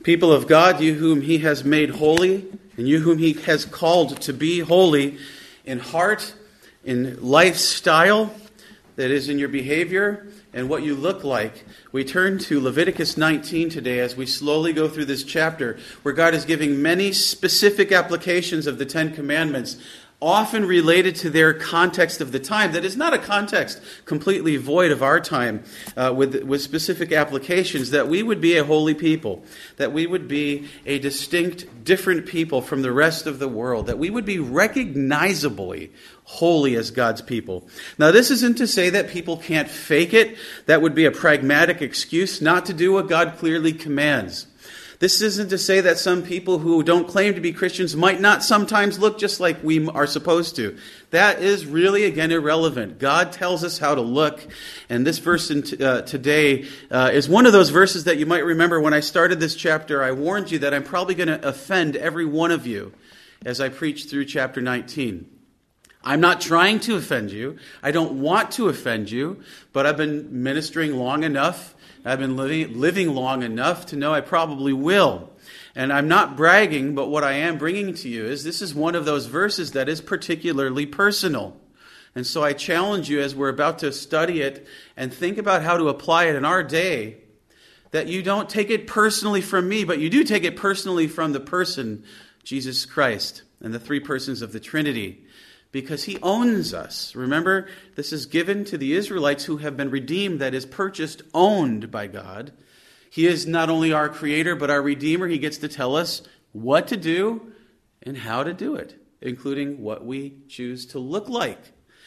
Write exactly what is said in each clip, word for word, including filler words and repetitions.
People of God, you whom he has made holy, and you whom he has called to be holy in heart, in lifestyle, that is in your behavior, and what you look like. We turn to Leviticus nineteen today as we slowly go through this chapter, where God is giving many specific applications of the Ten Commandments, often related to their context of the time. That is not a context completely void of our time, uh, with, with specific applications, that we would be a holy people, that we would be a distinct, different people from the rest of the world, that we would be recognizably holy as God's people. Now, this isn't to say that people can't fake it. That would be a pragmatic excuse not to do what God clearly commands. This isn't to say that some people who don't claim to be Christians might not sometimes look just like we are supposed to. That is really, again, irrelevant. God tells us how to look, and this verse in t- uh, today uh, is one of those verses that you might remember when I started this chapter. I warned you that I'm probably going to offend every one of you as I preach through chapter nineteen. I'm not trying to offend you. I don't want to offend you, but I've been ministering long enough. I've been living, living long enough to know I probably will. And I'm not bragging, but what I am bringing to you is this is one of those verses that is particularly personal. And so I challenge you as we're about to study it and think about how to apply it in our day, that you don't take it personally from me, but you do take it personally from the person, Jesus Christ, and the three persons of the Trinity. Because he owns us. Remember, this is given to the Israelites who have been redeemed, that is purchased, owned by God. He is not only our creator, but our redeemer. He gets to tell us what to do and how to do it, including what we choose to look like.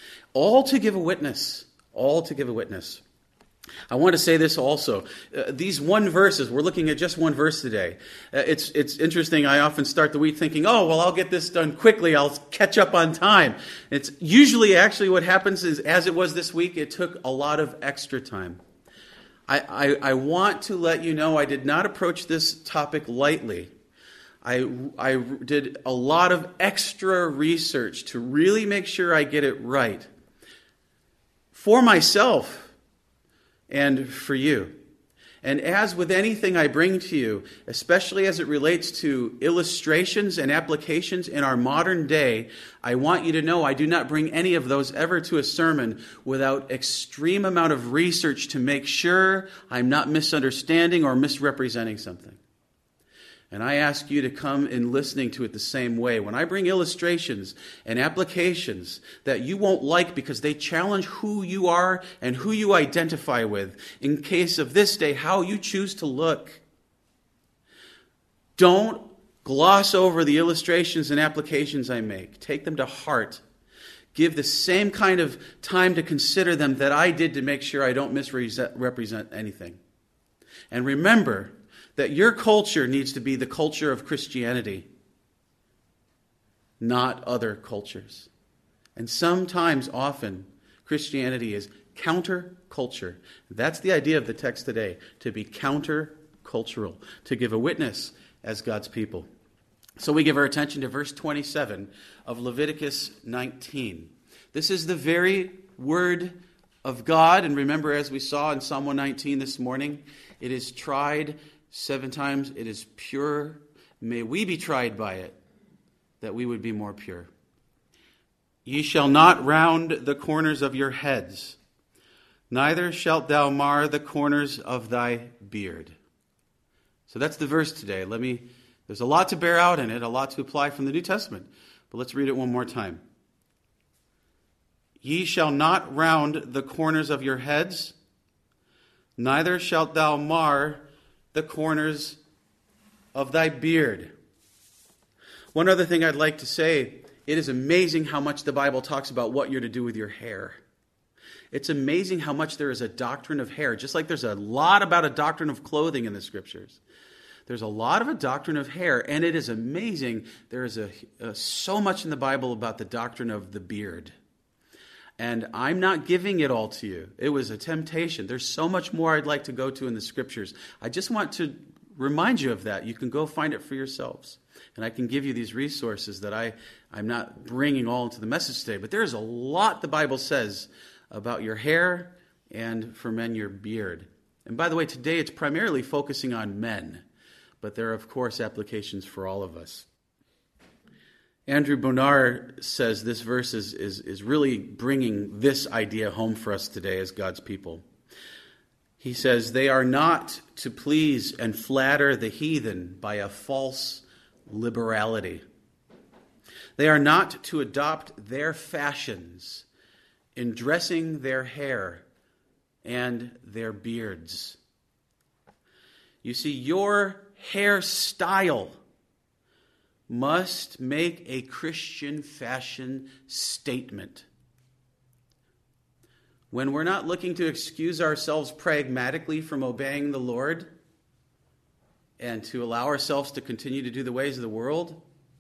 All to give a witness. All to give a witness. I want to say this also. Uh, these one verses, we're looking at just one verse today. Uh, it's it's interesting. I often start the week thinking, oh, well, I'll get this done quickly. I'll catch up on time. It's usually actually what happens is, as it was this week, it took a lot of extra time. I, I, I want to let you know I did not approach this topic lightly. I, I did a lot of extra research to really make sure I get it right. For myself, and for you. And as with anything I bring to you, especially as it relates to illustrations and applications in our modern day, I want you to know I do not bring any of those ever to a sermon without extreme amount of research to make sure I'm not misunderstanding or misrepresenting something. And I ask you to come in listening to it the same way. When I bring illustrations and applications that you won't like because they challenge who you are and who you identify with, in case of this day, how you choose to look, don't gloss over the illustrations and applications I make. Take them to heart. Give the same kind of time to consider them that I did to make sure I don't misrepresent anything. And remember that your culture needs to be the culture of Christianity, not other cultures. And sometimes, often, Christianity is counter-culture. That's the idea of the text today, to be counter-cultural, to give a witness as God's people. So we give our attention to verse twenty-seven of Leviticus nineteen. This is the very word of God, and remember, as we saw in Psalm one nineteen this morning, it is tried seven times. It is pure. May we be tried by it, that we would be more pure. Ye shall not round the corners of your heads, neither shalt thou mar the corners of thy beard. So that's the verse today. Let me. There's a lot to bear out in it, a lot to apply from the New Testament. But let's read it one more time. Ye shall not round the corners of your heads, neither shalt thou mar the corners of thy beard. One other thing I'd like to say, it is amazing how much the Bible talks about what you're to do with your hair. It's amazing how much there is a doctrine of hair, just like there's a lot about a doctrine of clothing in the Scriptures. There's a lot of a doctrine of hair, and it is amazing. There is a, a so much in the Bible about the doctrine of the beard. And I'm not giving it all to you. It was a temptation. There's so much more I'd like to go to in the Scriptures. I just want to remind you of that. You can go find it for yourselves. And I can give you these resources that I, I'm not bringing all into the message today. But there's a lot the Bible says about your hair and, for men, your beard. And by the way, today it's primarily focusing on men. but there are, of course, applications for all of us. Andrew Bonar says this verse is, is, is really bringing this idea home for us today as God's people. He says, they are not to please and flatter the heathen by a false liberality. They are not to adopt their fashions in dressing their hair and their beards. You see, your hairstyle must make a Christian fashion statement. When we're not looking to excuse ourselves pragmatically from obeying the Lord and to allow ourselves to continue to do the ways of the world,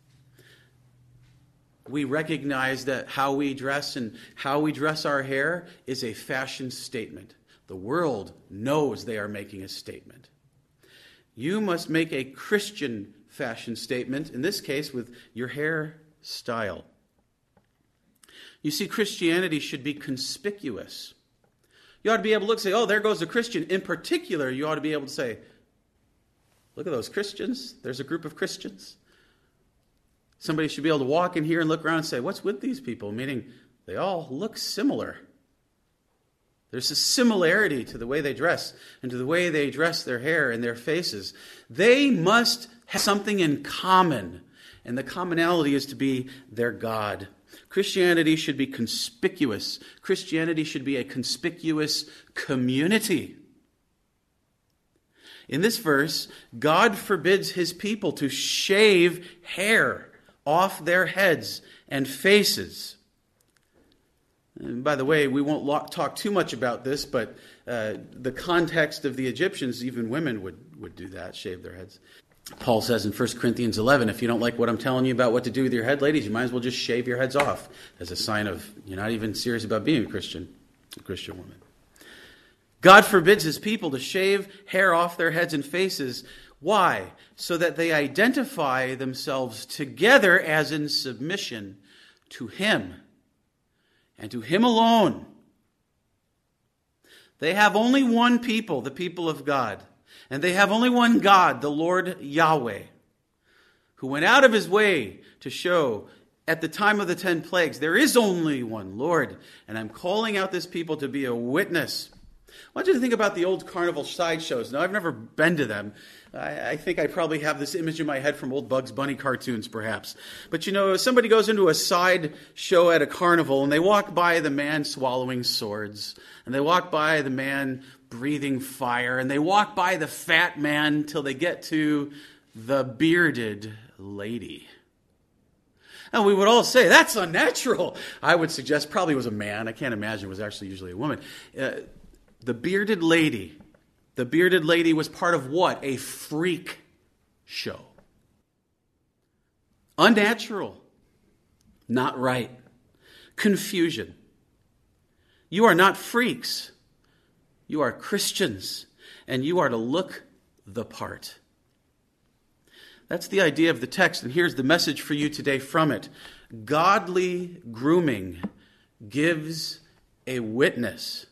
we recognize that how we dress and how we dress our hair is a fashion statement. The world knows they are making a statement. You must make a Christian fashion statement, in this case with your hairstyle. You see, Christianity should be conspicuous. You ought to be able to look and say, oh, there goes a Christian. In particular, you ought to be able to say, look at those Christians. There's a group of Christians. Somebody should be able to walk in here and look around and say, what's with these people? Meaning, they all look similar. There's a similarity to the way they dress and to the way they dress their hair and their faces. They must have something in common, and the commonality is to be their God. Christianity should be conspicuous. Christianity should be a conspicuous community. In this verse, God forbids his people to shave hair off their heads and faces. And by the way, we won't talk too much about this, but uh, the context of the Egyptians, even women would, would do that, shave their heads. Paul says in First Corinthians eleven, if you don't like what I'm telling you about what to do with your head, ladies, you might as well just shave your heads off as a sign of you're not even serious about being a Christian, a Christian woman. God forbids his people to shave hair off their heads and faces. Why? So that they identify themselves together as in submission to him and to him alone. They have only one people, the people of God. And they have only one God, the Lord Yahweh, who went out of his way to show at the time of the ten plagues, there is only one Lord. And I'm calling out this people to be a witness. I want you to think about the old carnival sideshows. Now, I've never been to them. I, I think I probably have this image in my head from old Bugs Bunny cartoons, perhaps. But, you know, somebody goes into a side show at a carnival, and they walk by the man swallowing swords, and they walk by the man breathing fire, and they walk by the fat man till they get to the bearded lady. And we would all say, that's unnatural. I would suggest probably it was a man. I can't imagine it was actually usually a woman. Uh, The bearded lady. The bearded lady was part of what? A freak show. Unnatural. Not right. Confusion. You are not freaks. You are Christians. And you are to look the part. That's the idea of the text. And here's the message for you today from it. Godly grooming gives a witness.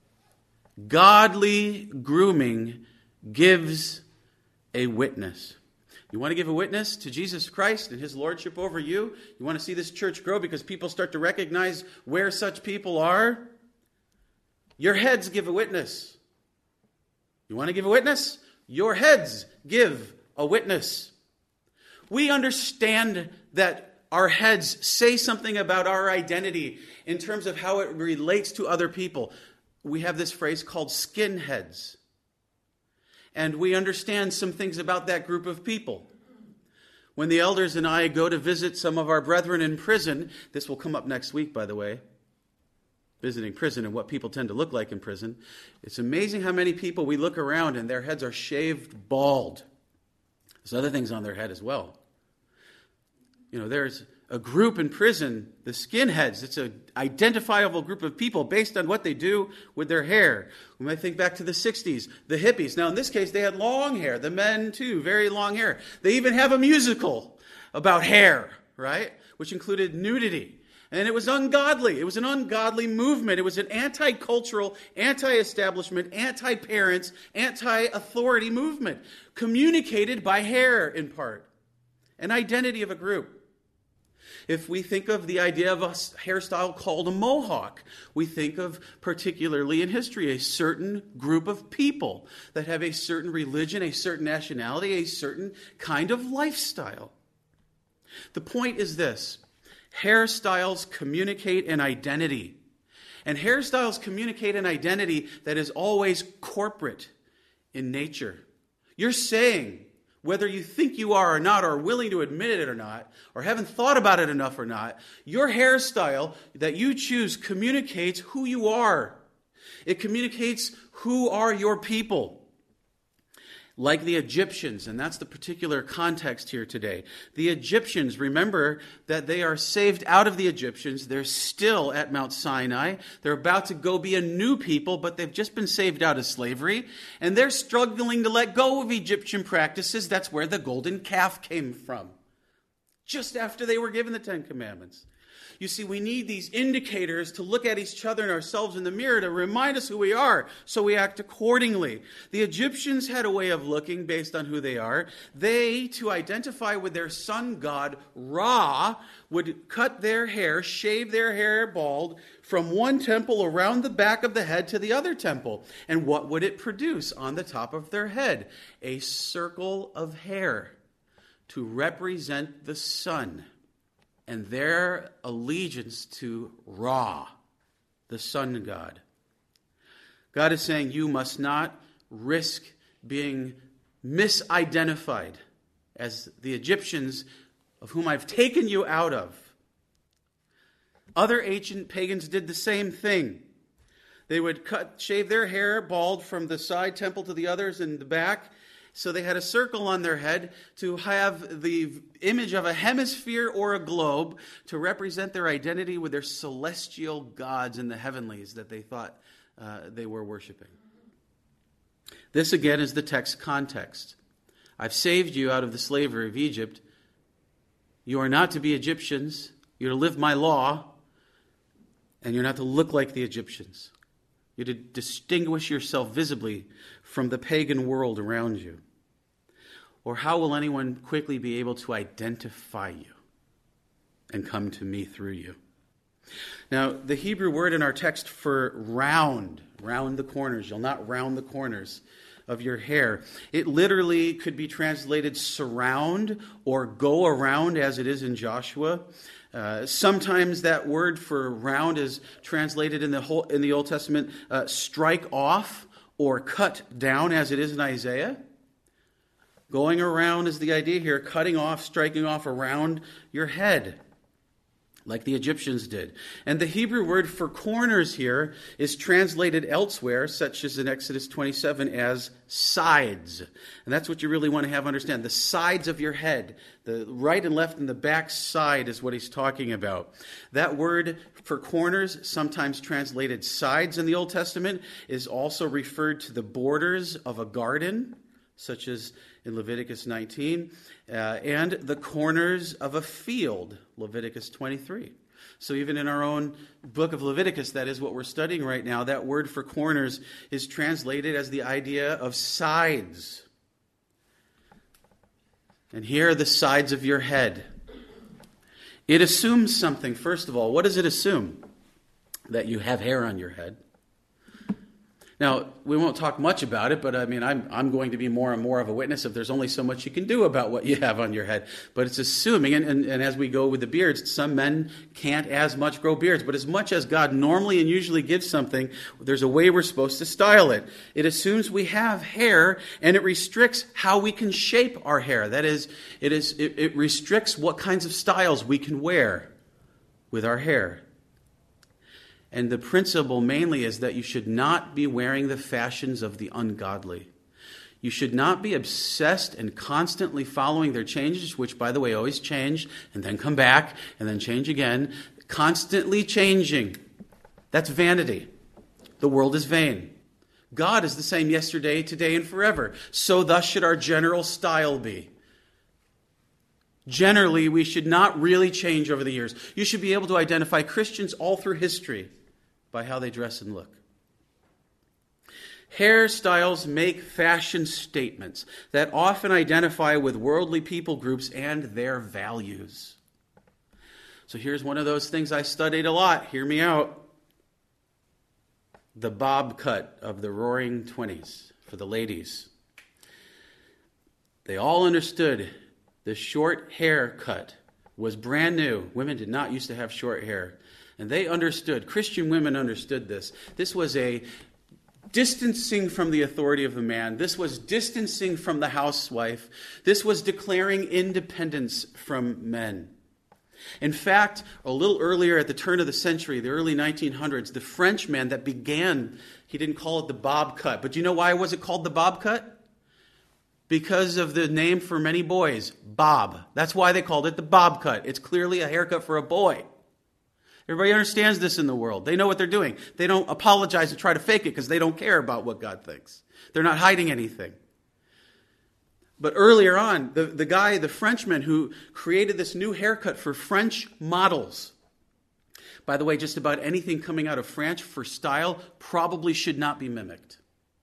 Godly grooming gives a witness. You want to give a witness to Jesus Christ and his lordship over you? You want to see this church grow because people start to recognize where such people are? Your heads give a witness. You want to give a witness? Your heads give a witness. We understand that our heads say something about our identity in terms of how it relates to other people. We have this phrase called skinheads. And we understand some things about that group of people. When the elders and I go to visit some of our brethren in prison, this will come up next week, by the way, visiting prison and what people tend to look like in prison. It's amazing how many people we look around and their heads are shaved bald. There's other things on their head as well. You know, there's a group in prison, the skinheads. It's an identifiable group of people based on what they do with their hair. We might think back to the sixties, the hippies. Now, in this case, they had long hair. The men, too, very long hair. They even have a musical about hair, right? Which included nudity. And it was ungodly. It was an ungodly movement. It was an anti-cultural, anti-establishment, anti-parents, anti-authority movement, communicated by hair in part, an identity of a group. If we think of the idea of a hairstyle called a mohawk, we think of, particularly in history, a certain group of people that have a certain religion, a certain nationality, a certain kind of lifestyle. The point is this: hairstyles communicate an identity. And hairstyles communicate an identity that is always corporate in nature. You're saying, whether you think you are or not, or are willing to admit it or not, or haven't thought about it enough or not, your hairstyle that you choose communicates who you are. It communicates who are your people. Like the Egyptians, and that's the particular context here today. The Egyptians, remember that they are saved out of the Egyptians. They're still at Mount Sinai. They're about to go be a new people, but they've just been saved out of slavery. And they're struggling to let go of Egyptian practices. That's where the golden calf came from. Just after they were given the Ten Commandments. You see, we need these indicators to look at each other and ourselves in the mirror to remind us who we are, so we act accordingly. The Egyptians had a way of looking based on who they are. They, to identify with their sun god, Ra, would cut their hair, shave their hair bald from one temple around the back of the head to the other temple. And what would it produce on the top of their head? A circle of hair to represent the sun and their allegiance to Ra, the sun god. God is saying you must not risk being misidentified as the Egyptians of whom I've taken you out of. Other ancient pagans did the same thing. They would cut, shave their hair bald from the side temple to the others in the back. So they had a circle on their head to have the image of a hemisphere or a globe to represent their identity with their celestial gods in the heavenlies that they thought uh, they were worshiping. This again is the text context. I've saved you out of the slavery of Egypt. You are not to be Egyptians. You're to live my law. And you're not to look like the Egyptians. You're to distinguish yourself visibly from the pagan world around you. Or how will anyone quickly be able to identify you and come to me through you? Now, the Hebrew word in our text for round, round the corners, you'll not round the corners of your hair. It literally could be translated surround or go around, as it is in Joshua. Uh, sometimes that word for round is translated in the whole, in the Old Testament, uh, strike off or cut down, as it is in Isaiah. Going around is the idea here, cutting off, striking off around your head, like the Egyptians did. And the Hebrew word for corners here is translated elsewhere, such as in Exodus twenty-seven, as sides. And that's what you really want to have understand. The sides of your head, the right and left and the back side is what he's talking about. That word for corners, sometimes translated sides in the Old Testament, is also referred to the borders of a garden, such as in Leviticus nineteen, uh, and the corners of a field, Leviticus twenty-three. So even in our own book of Leviticus, that is what we're studying right now, that word for corners is translated as the idea of sides. And here are the sides of your head. It assumes something, first of all. What does it assume? That you have hair on your head. Now, we won't talk much about it, but I mean, I'm I'm going to be more and more of a witness if there's only so much you can do about what you have on your head. But it's assuming, and, and, and as we go with the beards, some men can't as much grow beards. But as much as God normally and usually gives something, there's a way we're supposed to style it. It assumes we have hair, and it restricts how we can shape our hair. That is, it is it, it restricts what kinds of styles we can wear with our hair. And the principle mainly is that you should not be wearing the fashions of the ungodly. You should not be obsessed and constantly following their changes, which, by the way, always change and then come back and then change again. Constantly changing. That's vanity. The world is vain. God is the same yesterday, today, and forever. So thus should our general style be. Generally, we should not really change over the years. You should be able to identify Christians all through history by how they dress and look. Hairstyles make fashion statements that often identify with worldly people groups and their values. So here's one of those things I studied a lot. Hear me out. The bob cut of the Roaring Twenties for the ladies. They all understood the short haircut was brand new. Women did not used to have short hair. And they understood, Christian women understood this. This was a distancing from the authority of a man. This was distancing from the housewife. This was declaring independence from men. In fact, a little earlier at the turn of the century, the early nineteen hundreds, the Frenchman that began, he didn't call it the bob cut. But do you know why was it called the bob cut? Because of the name for many boys, Bob. That's why they called it the bob cut. It's clearly a haircut for a boy. Everybody understands this in the world. They know what they're doing. They don't apologize and try to fake it because they don't care about what God thinks. They're not hiding anything. But earlier on, the, the guy, the Frenchman who created this new haircut for French models. By the way, just about anything coming out of France for style probably should not be mimicked.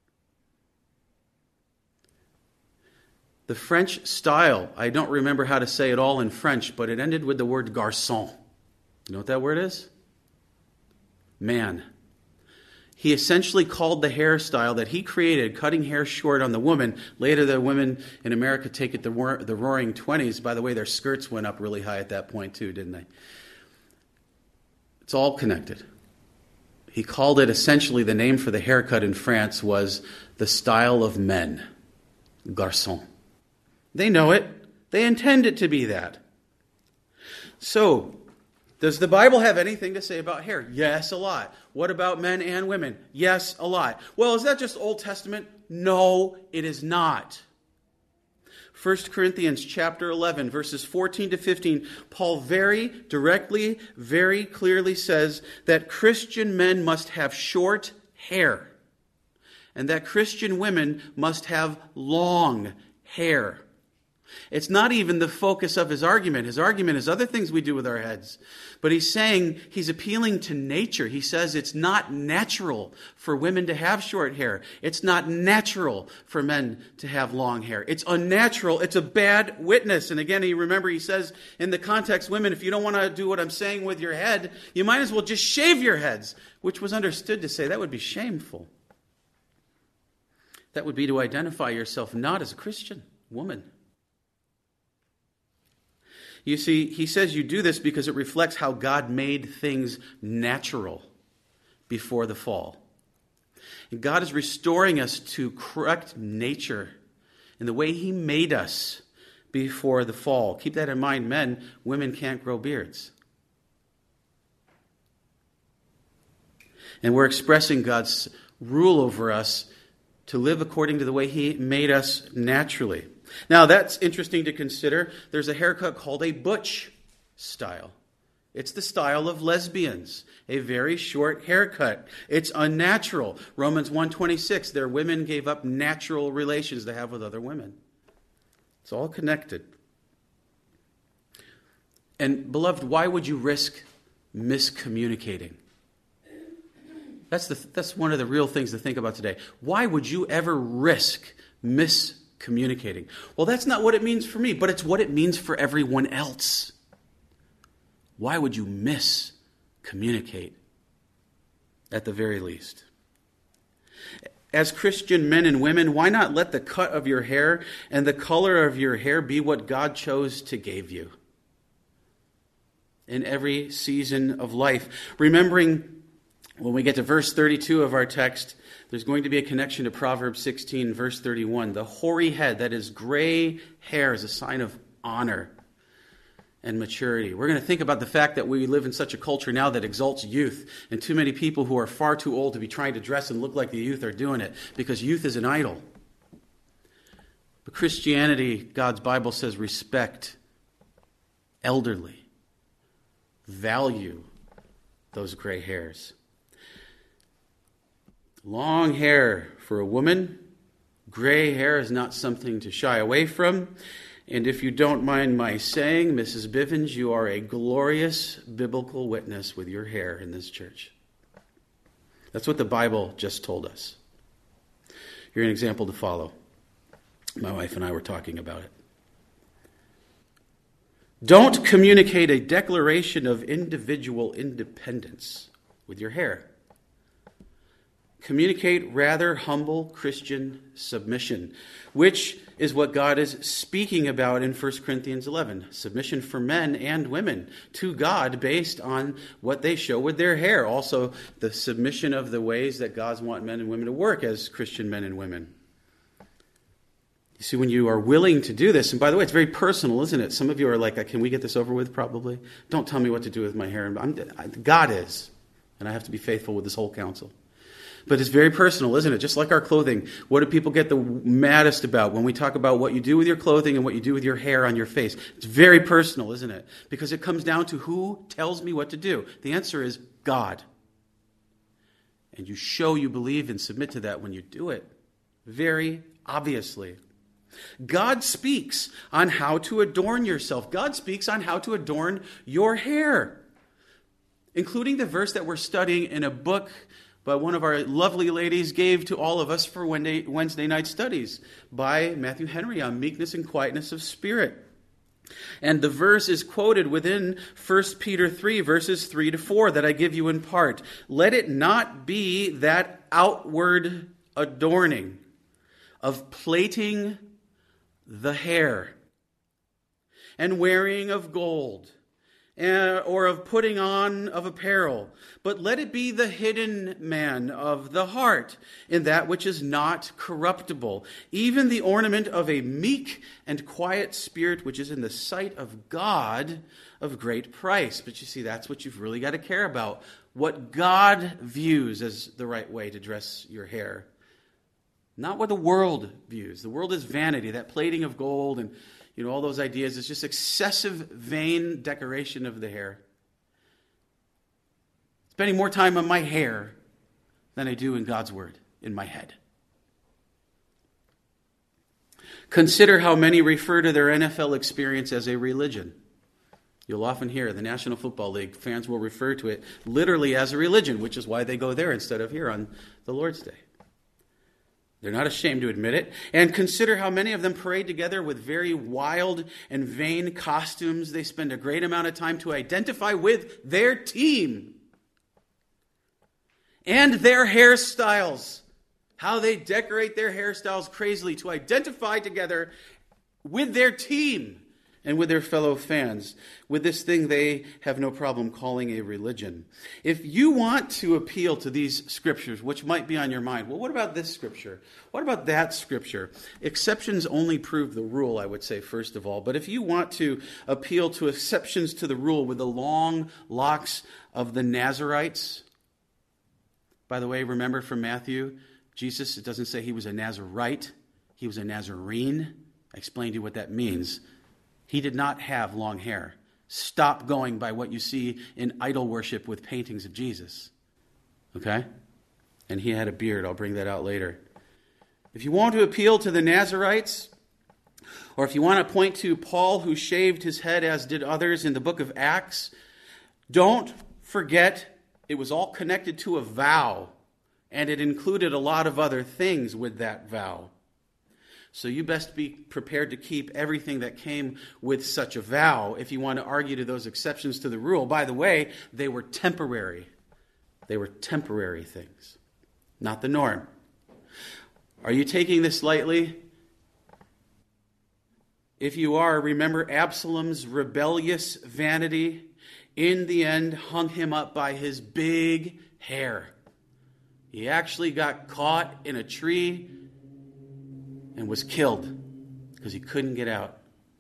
The French style, I don't remember how to say it all in French, but it ended with the word garçon. You know what that word is? Man. He essentially called the hairstyle that he created, cutting hair short on the woman. Later, the women in America take it the, the Roaring Twenties. By the way, their skirts went up really high at that point too, didn't they? It's all connected. He called it essentially, the name for the haircut in France was the style of men. Garçon. They know it. They intend it to be that. So, does the Bible have anything to say about hair? Yes, a lot. What about men and women? Yes, a lot. Well, is that just Old Testament? No, it is not. First Corinthians chapter eleven, verses fourteen to fifteen, Paul very directly, very clearly says that Christian men must have short hair and that Christian women must have long hair. It's not even the focus of his argument. His argument is other things we do with our heads. But he's saying, he's appealing to nature. He says it's not natural for women to have short hair. It's not natural for men to have long hair. It's unnatural. It's a bad witness. And again, he remember he says in the context, women, if you don't want to do what I'm saying with your head, you might as well just shave your heads, which was understood to say that would be shameful. That would be to identify yourself not as a Christian woman. You see, he says you do this because it reflects how God made things natural before the fall. And God is restoring us to correct nature in the way he made us before the fall. Keep that in mind, men. Women can't grow beards. And we're expressing God's rule over us to live according to the way he made us naturally. Now, that's interesting to consider. There's a haircut called a butch style. It's the style of lesbians, a very short haircut. It's unnatural. Romans one twenty-six, their women gave up natural relations to have with other women. It's all connected. And, beloved, why would you risk miscommunicating? That's the that's one of the real things to think about today. Why would you ever risk miscommunicating? Communicating. Well, that's not what it means for me, but it's what it means for everyone else. Why would you miscommunicate at the very least? As Christian men and women, why not let the cut of your hair and the color of your hair be what God chose to give you in every season of life? Remembering when we get to verse thirty-two of our text, there's going to be a connection to Proverbs sixteen, verse thirty-one. The hoary head, that is gray hair, is a sign of honor and maturity. We're going to think about the fact that we live in such a culture now that exalts youth, and too many people who are far too old to be trying to dress and look like the youth are doing it because youth is an idol. But Christianity, God's Bible says, respect elderly. Value those gray hairs. Long hair for a woman. Gray hair is not something to shy away from. And if you don't mind my saying, Missus Bivens, you are a glorious biblical witness with your hair in this church. That's what the Bible just told us. You're an example to follow. My wife and I were talking about it. Don't communicate a declaration of individual independence with your hair. Communicate rather humble Christian submission, which is what God is speaking about in First Corinthians eleven. Submission for men and women to God based on what they show with their hair. Also, the submission of the ways that God wants men and women to work as Christian men and women. You see, when you are willing to do this, and by the way, it's very personal, isn't it? Some of you are like, can we get this over with, probably? Don't tell me what to do with my hair. I'm, I, God is, and I have to be faithful with this whole counsel. But it's very personal, isn't it? Just like our clothing. What do people get the maddest about when we talk about what you do with your clothing and what you do with your hair on your face? It's very personal, isn't it? Because it comes down to who tells me what to do. The answer is God. And you show you believe and submit to that when you do it. Very obviously. God speaks on how to adorn yourself. God speaks on how to adorn your hair. Including the verse that we're studying in a book but one of our lovely ladies gave to all of us for Wednesday, Wednesday night studies by Matthew Henry on meekness and quietness of spirit. And the verse is quoted within First Peter three, verses three to four that I give you in part. Let it not be that outward adorning of plaiting the hair and wearing of gold, or of putting on of apparel, but let it be the hidden man of the heart, in that which is not corruptible, even the ornament of a meek and quiet spirit, which is in the sight of God of great price. But you see, that's what you've really got to care about. What God views as the right way to dress your hair. Not what the world views. The world is vanity, that plating of gold and You know, all those ideas. It's just excessive, vain decoration of the hair. Spending more time on my hair than I do in God's word, in my head. Consider how many refer to their N F L experience as a religion. You'll often hear the National Football League fans will refer to it literally as a religion, which is why they go there instead of here on the Lord's Day. They're not ashamed to admit it. And consider how many of them parade together with very wild and vain costumes. They spend a great amount of time to identify with their team. And their hairstyles. How they decorate their hairstyles crazily to identify together with their team and with their fellow fans. With this thing they have no problem calling a religion. If you want to appeal to these scriptures, which might be on your mind, well, what about this scripture? What about that scripture? Exceptions only prove the rule, I would say, first of all. But if you want to appeal to exceptions to the rule with the long locks of the Nazarites, by the way, remember from Matthew, Jesus, it doesn't say he was a Nazarite. He was a Nazarene. I explained to you what that means. He did not have long hair. Stop going by what you see in idol worship with paintings of Jesus. Okay? And he had a beard. I'll bring that out later. If you want to appeal to the Nazarites, or if you want to point to Paul who shaved his head as did others in the book of Acts, don't forget it was all connected to a vow, and it included a lot of other things with that vow. So you best be prepared to keep everything that came with such a vow if you want to argue to those exceptions to the rule. By the way, they were temporary. They were temporary things, not the norm. Are you taking this lightly? If you are, remember Absalom's rebellious vanity in the end hung him up by his big hair. He actually got caught in a tree and was killed because he couldn't get out.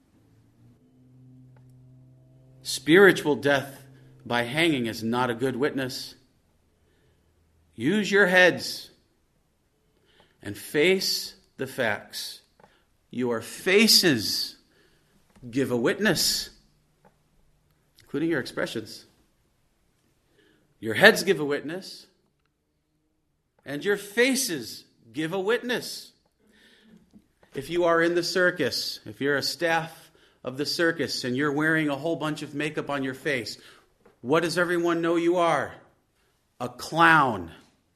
Spiritual death by hanging is not a good witness. Use your heads and face the facts. Your faces give a witness, including your expressions. Your heads give a witness, and your faces give a witness. If you are in the circus, if you're a staff of the circus and you're wearing a whole bunch of makeup on your face, what does everyone know you are? A clown.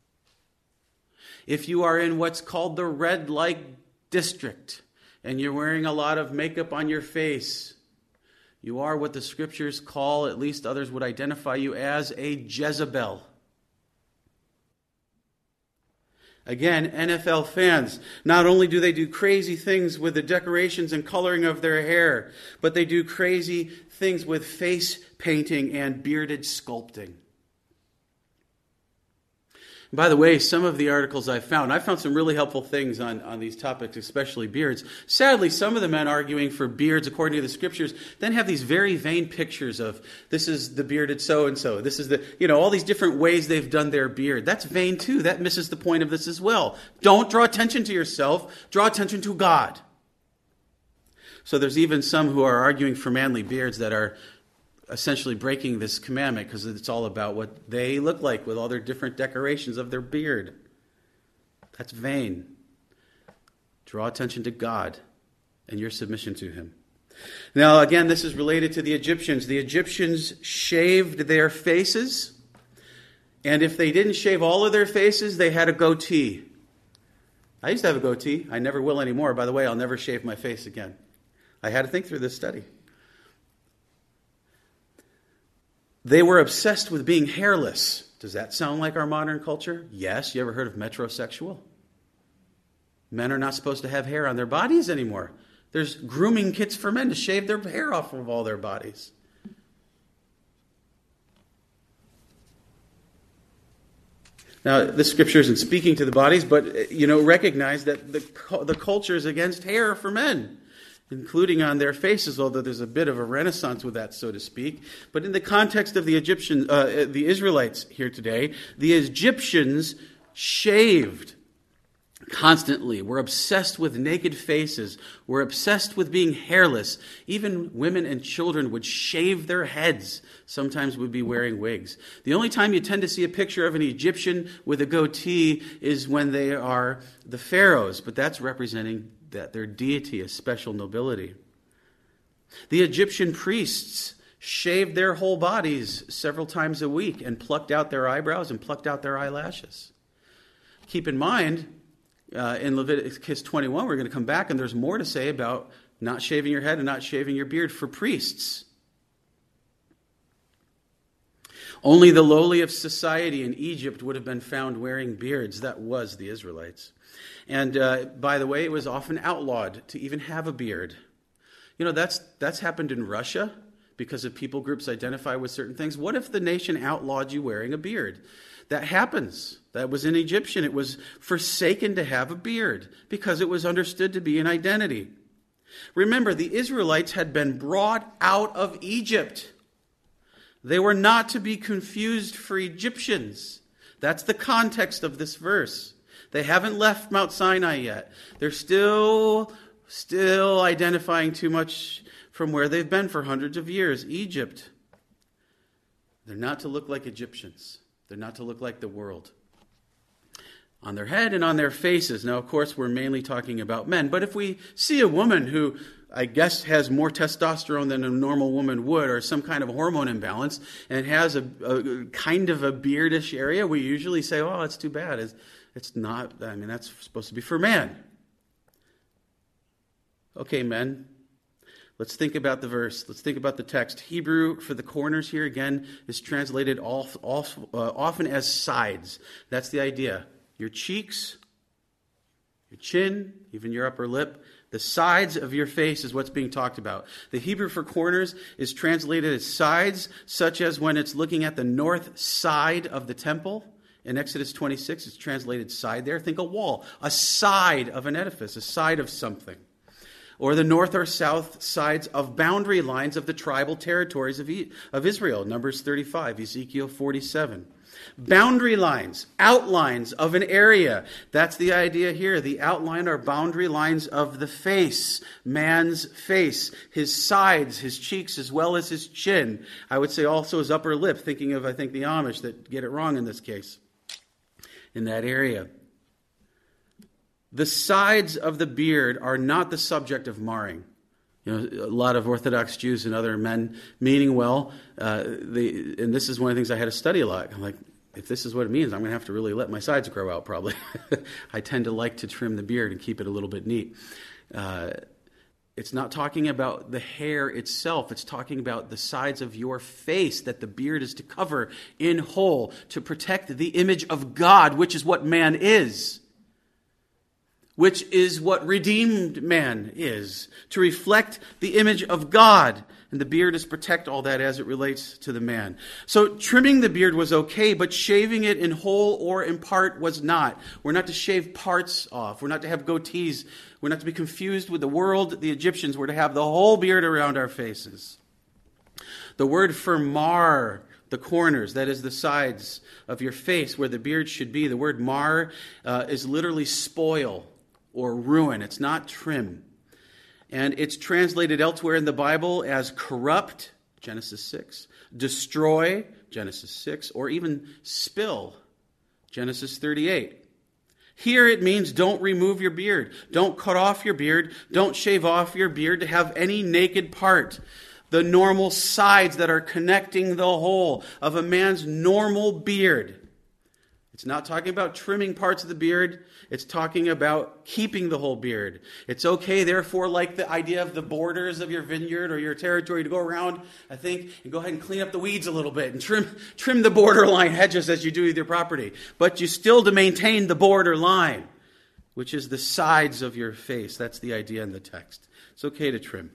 If you are in what's called the red light district and you're wearing a lot of makeup on your face, you are what the scriptures call, at least others would identify you as, a Jezebel. Again, N F L fans, not only do they do crazy things with the decorations and coloring of their hair, but they do crazy things with face painting and bearded sculpting. By the way, some of the articles I found, I found some really helpful things on, on these topics, especially beards. Sadly, some of the men arguing for beards according to the scriptures then have these very vain pictures of, this is the bearded so-and-so, this is the, you know, all these different ways they've done their beard. That's vain too. That misses the point of this as well. Don't draw attention to yourself. Draw attention to God. So there's even some who are arguing for manly beards that are essentially breaking this commandment because it's all about what they look like with all their different decorations of their beard. That's vain. Draw attention to God and your submission to Him. Now, again, this is related to the Egyptians. The Egyptians shaved their faces, and if they didn't shave all of their faces, they had a goatee. I used to have a goatee. I never will anymore. By the way, I'll never shave my face again. I had to think through this study. They were obsessed with being hairless. Does that sound like our modern culture? Yes. You ever heard of metrosexual? Men are not supposed to have hair on their bodies anymore. There's grooming kits for men to shave their hair off of all their bodies. Now, this scripture isn't speaking to the bodies, but, you know, recognize that the, the culture is against hair for men, including on their faces, although there's a bit of a renaissance with that, so to speak. But in the context of the Egyptian, uh, the Israelites here today, the Egyptians shaved constantly. We're obsessed with naked faces. We're obsessed with being hairless. Even women and children would shave their heads. Sometimes would be wearing wigs. The only time you tend to see a picture of an Egyptian with a goatee is when they are the pharaohs, but that's representing that their deity is special nobility. The Egyptian priests shaved their whole bodies several times a week and plucked out their eyebrows and plucked out their eyelashes. Keep in mind, uh, in Leviticus twenty-one, we're going to come back and there's more to say about not shaving your head and not shaving your beard for priests. Only the lowly of society in Egypt would have been found wearing beards. That was the Israelites. And uh, by the way, it was often outlawed to even have a beard. You know, that's that's happened in Russia because of people groups identify with certain things. What if the nation outlawed you wearing a beard? That happens. That was in Egyptian. It was forsaken to have a beard because it was understood to be an identity. Remember, the Israelites had been brought out of Egypt. They were not to be confused for Egyptians. That's the context of this verse. They haven't left Mount Sinai yet. They're still, still identifying too much from where they've been for hundreds of years, Egypt. They're not to look like Egyptians. They're not to look like the world. On their head and on their faces. Now, of course, we're mainly talking about men. But if we see a woman who, I guess, has more testosterone than a normal woman would, or some kind of hormone imbalance, and has a, a kind of a beardish area, we usually say, oh, that's too bad. It's, it's not, I mean, that's supposed to be for man. Okay, men. Let's think about the verse. Let's think about the text. Hebrew for the corners here, again, is translated all, all, uh, often as sides. That's the idea. Your cheeks, your chin, even your upper lip, the sides of your face is what's being talked about. The Hebrew for corners is translated as sides, such as when it's looking at the north side of the temple. In Exodus twenty-six, it's translated side there. Think a wall, a side of an edifice, a side of something. Or the north or south sides of boundary lines of the tribal territories of, e- of Israel. Numbers thirty-five, Ezekiel forty-seven. Boundary lines, outlines of an area. That's the idea here. The outline or boundary lines of the face, man's face, his sides, his cheeks, as well as his chin. I would say also his upper lip, thinking of, I think, the Amish that get it wrong in this case, in that area. The sides of the beard are not the subject of marring. You know, a lot of Orthodox Jews and other men, meaning well, uh, they, and this is one of the things I had to study a lot. I'm like, if this is what it means, I'm going to have to really let my sides grow out, probably. I tend to like to trim the beard and keep it a little bit neat. Uh, it's not talking about the hair itself. It's talking about the sides of your face that the beard is to cover in whole, to protect the image of God, which is what man is. Which is what redeemed man is, to reflect the image of God. And the beard is to protect all that as it relates to the man. So trimming the beard was okay, but shaving it in whole or in part was not. We're not to shave parts off. We're not to have goatees. We're not to be confused with the world. The Egyptians were to have the whole beard around our faces. The word for mar, the corners, that is the sides of your face where the beard should be, the word mar uh, is literally spoil or ruin. It's not trim. And it's translated elsewhere in the Bible as corrupt, Genesis six, destroy, Genesis six, or even spill, Genesis thirty-eight. Here it means don't remove your beard. Don't cut off your beard. Don't shave off your beard to have any naked part. The normal sides that are connecting the whole of a man's normal beard. It's not talking about trimming parts of the beard. It's talking about keeping the whole beard. It's okay, therefore, like the idea of the borders of your vineyard or your territory, to go around, I think, and go ahead and clean up the weeds a little bit and trim trim the borderline hedges as you do with your property. But you still to maintain the border line, which is the sides of your face. That's the idea in the text. It's okay to trim.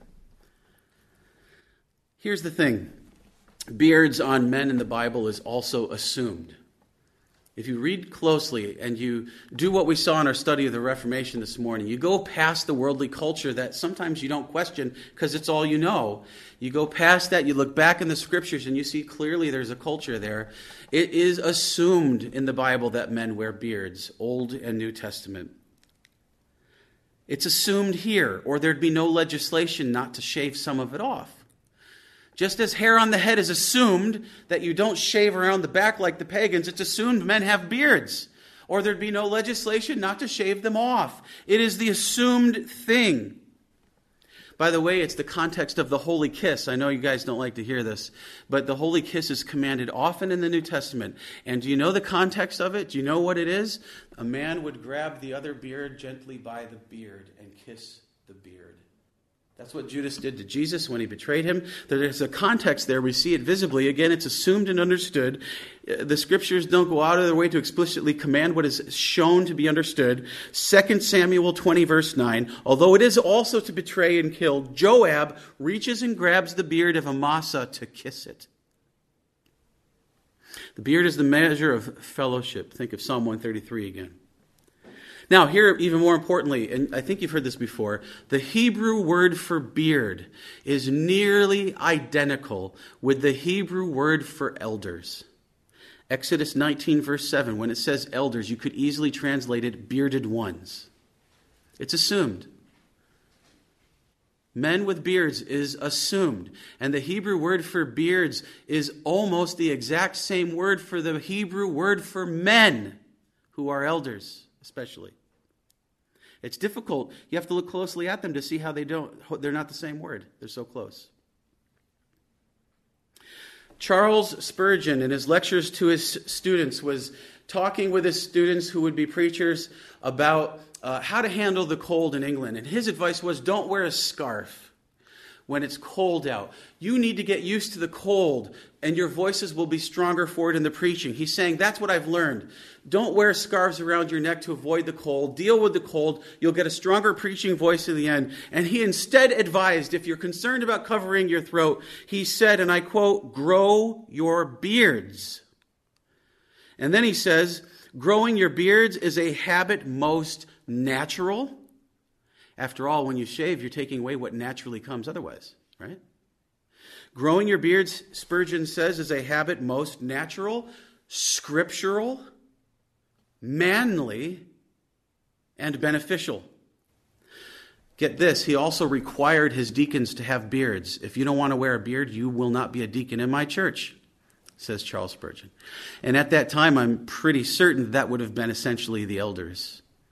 Here's the thing. Beards on men in the Bible is also assumed. If you read closely and you do what we saw in our study of the Reformation this morning, you go past the worldly culture that sometimes you don't question because it's all you know. You go past that, you look back in the scriptures and you see clearly there's a culture there. It is assumed in the Bible that men wear beards, Old and New Testament. It's assumed here, or there'd be no legislation not to shave some of it off. Just as hair on the head is assumed that you don't shave around the back like the pagans, it's assumed men have beards, or there'd be no legislation not to shave them off. It is the assumed thing. By the way, it's the context of the holy kiss. I know you guys don't like to hear this, but the holy kiss is commanded often in the New Testament. And do you know the context of it? Do you know what it is? A man would grab the other beard gently by the beard and kiss the beard. That's what Judas did to Jesus when he betrayed him. There's a context there. We see it visibly. Again, it's assumed and understood. The scriptures don't go out of their way to explicitly command what is shown to be understood. Second Samuel twenty, verse nine. Although it is also to betray and kill, Joab reaches and grabs the beard of Amasa to kiss it. The beard is the measure of fellowship. Think of Psalm one thirty-three again. Now, here, even more importantly, and I think you've heard this before, the Hebrew word for beard is nearly identical with the Hebrew word for elders. Exodus nineteen, verse seven, when it says elders, you could easily translate it bearded ones. It's assumed. Men with beards is assumed. And the Hebrew word for beards is almost the exact same word for the Hebrew word for men who are elders, especially. It's difficult. You have to look closely at them to see how they don't. They're not the same word. They're so close. Charles Spurgeon, in his lectures to his students, was talking with his students who would be preachers about uh, how to handle the cold in England. And his advice was, don't wear a scarf when it's cold out. You need to get used to the cold, and your voices will be stronger for it in the preaching. He's saying, that's what I've learned. Don't wear scarves around your neck to avoid the cold. Deal with the cold. You'll get a stronger preaching voice in the end. And he instead advised, if you're concerned about covering your throat, he said, and I quote, grow your beards. And then he says, growing your beards is a habit most natural. After all, when you shave, you're taking away what naturally comes otherwise, right? Growing your beards, Spurgeon says, is a habit most natural, scriptural, manly, and beneficial. Get this, he also required his deacons to have beards. If you don't want to wear a beard, you will not be a deacon in my church, says Charles Spurgeon. And at that time, I'm pretty certain that would have been essentially the elders.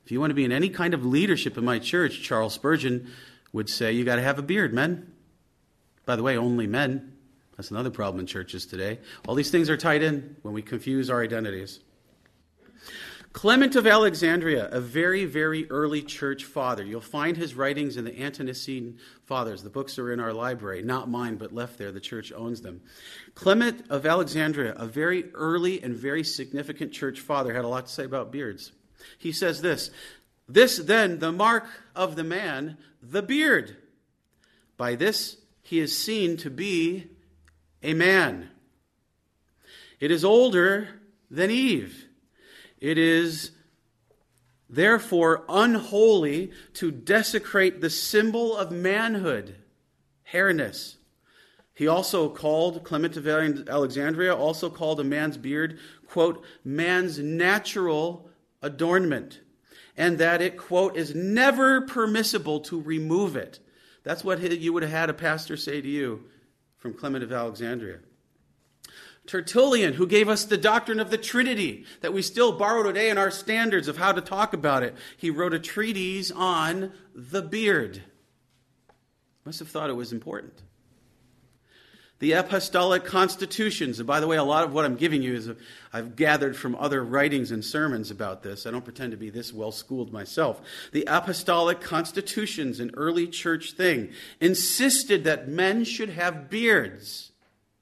If you want to be in any kind of leadership in my church, Charles Spurgeon would say, you got to have a beard, men. By the way, only men. That's another problem in churches today. All these things are tied in when we confuse our identities. Clement of Alexandria, a very, very early church father. You'll find his writings in the Ante-Nicene Fathers. The books are in our library, not mine, but left there. The church owns them. Clement of Alexandria, a very early and very significant church father, had a lot to say about beards. He says this, "This then, the mark of the man, the beard. By this he is seen to be a man. It is older than Eve. It is therefore unholy to desecrate the symbol of manhood, hairness." He also called, Clement of Alexandria also called a man's beard, quote, man's natural adornment, and that it, quote, is never permissible to remove it. That's what you would have had a pastor say to you from Clement of Alexandria. Tertullian, who gave us the doctrine of the Trinity that we still borrow today in our standards of how to talk about it, he wrote a treatise on the beard. Must have thought it was important. The apostolic constitutions, and by the way, a lot of what I'm giving you is I've gathered from other writings and sermons about this. I don't pretend to be this well-schooled myself. The apostolic constitutions, an early church thing, insisted that men should have beards.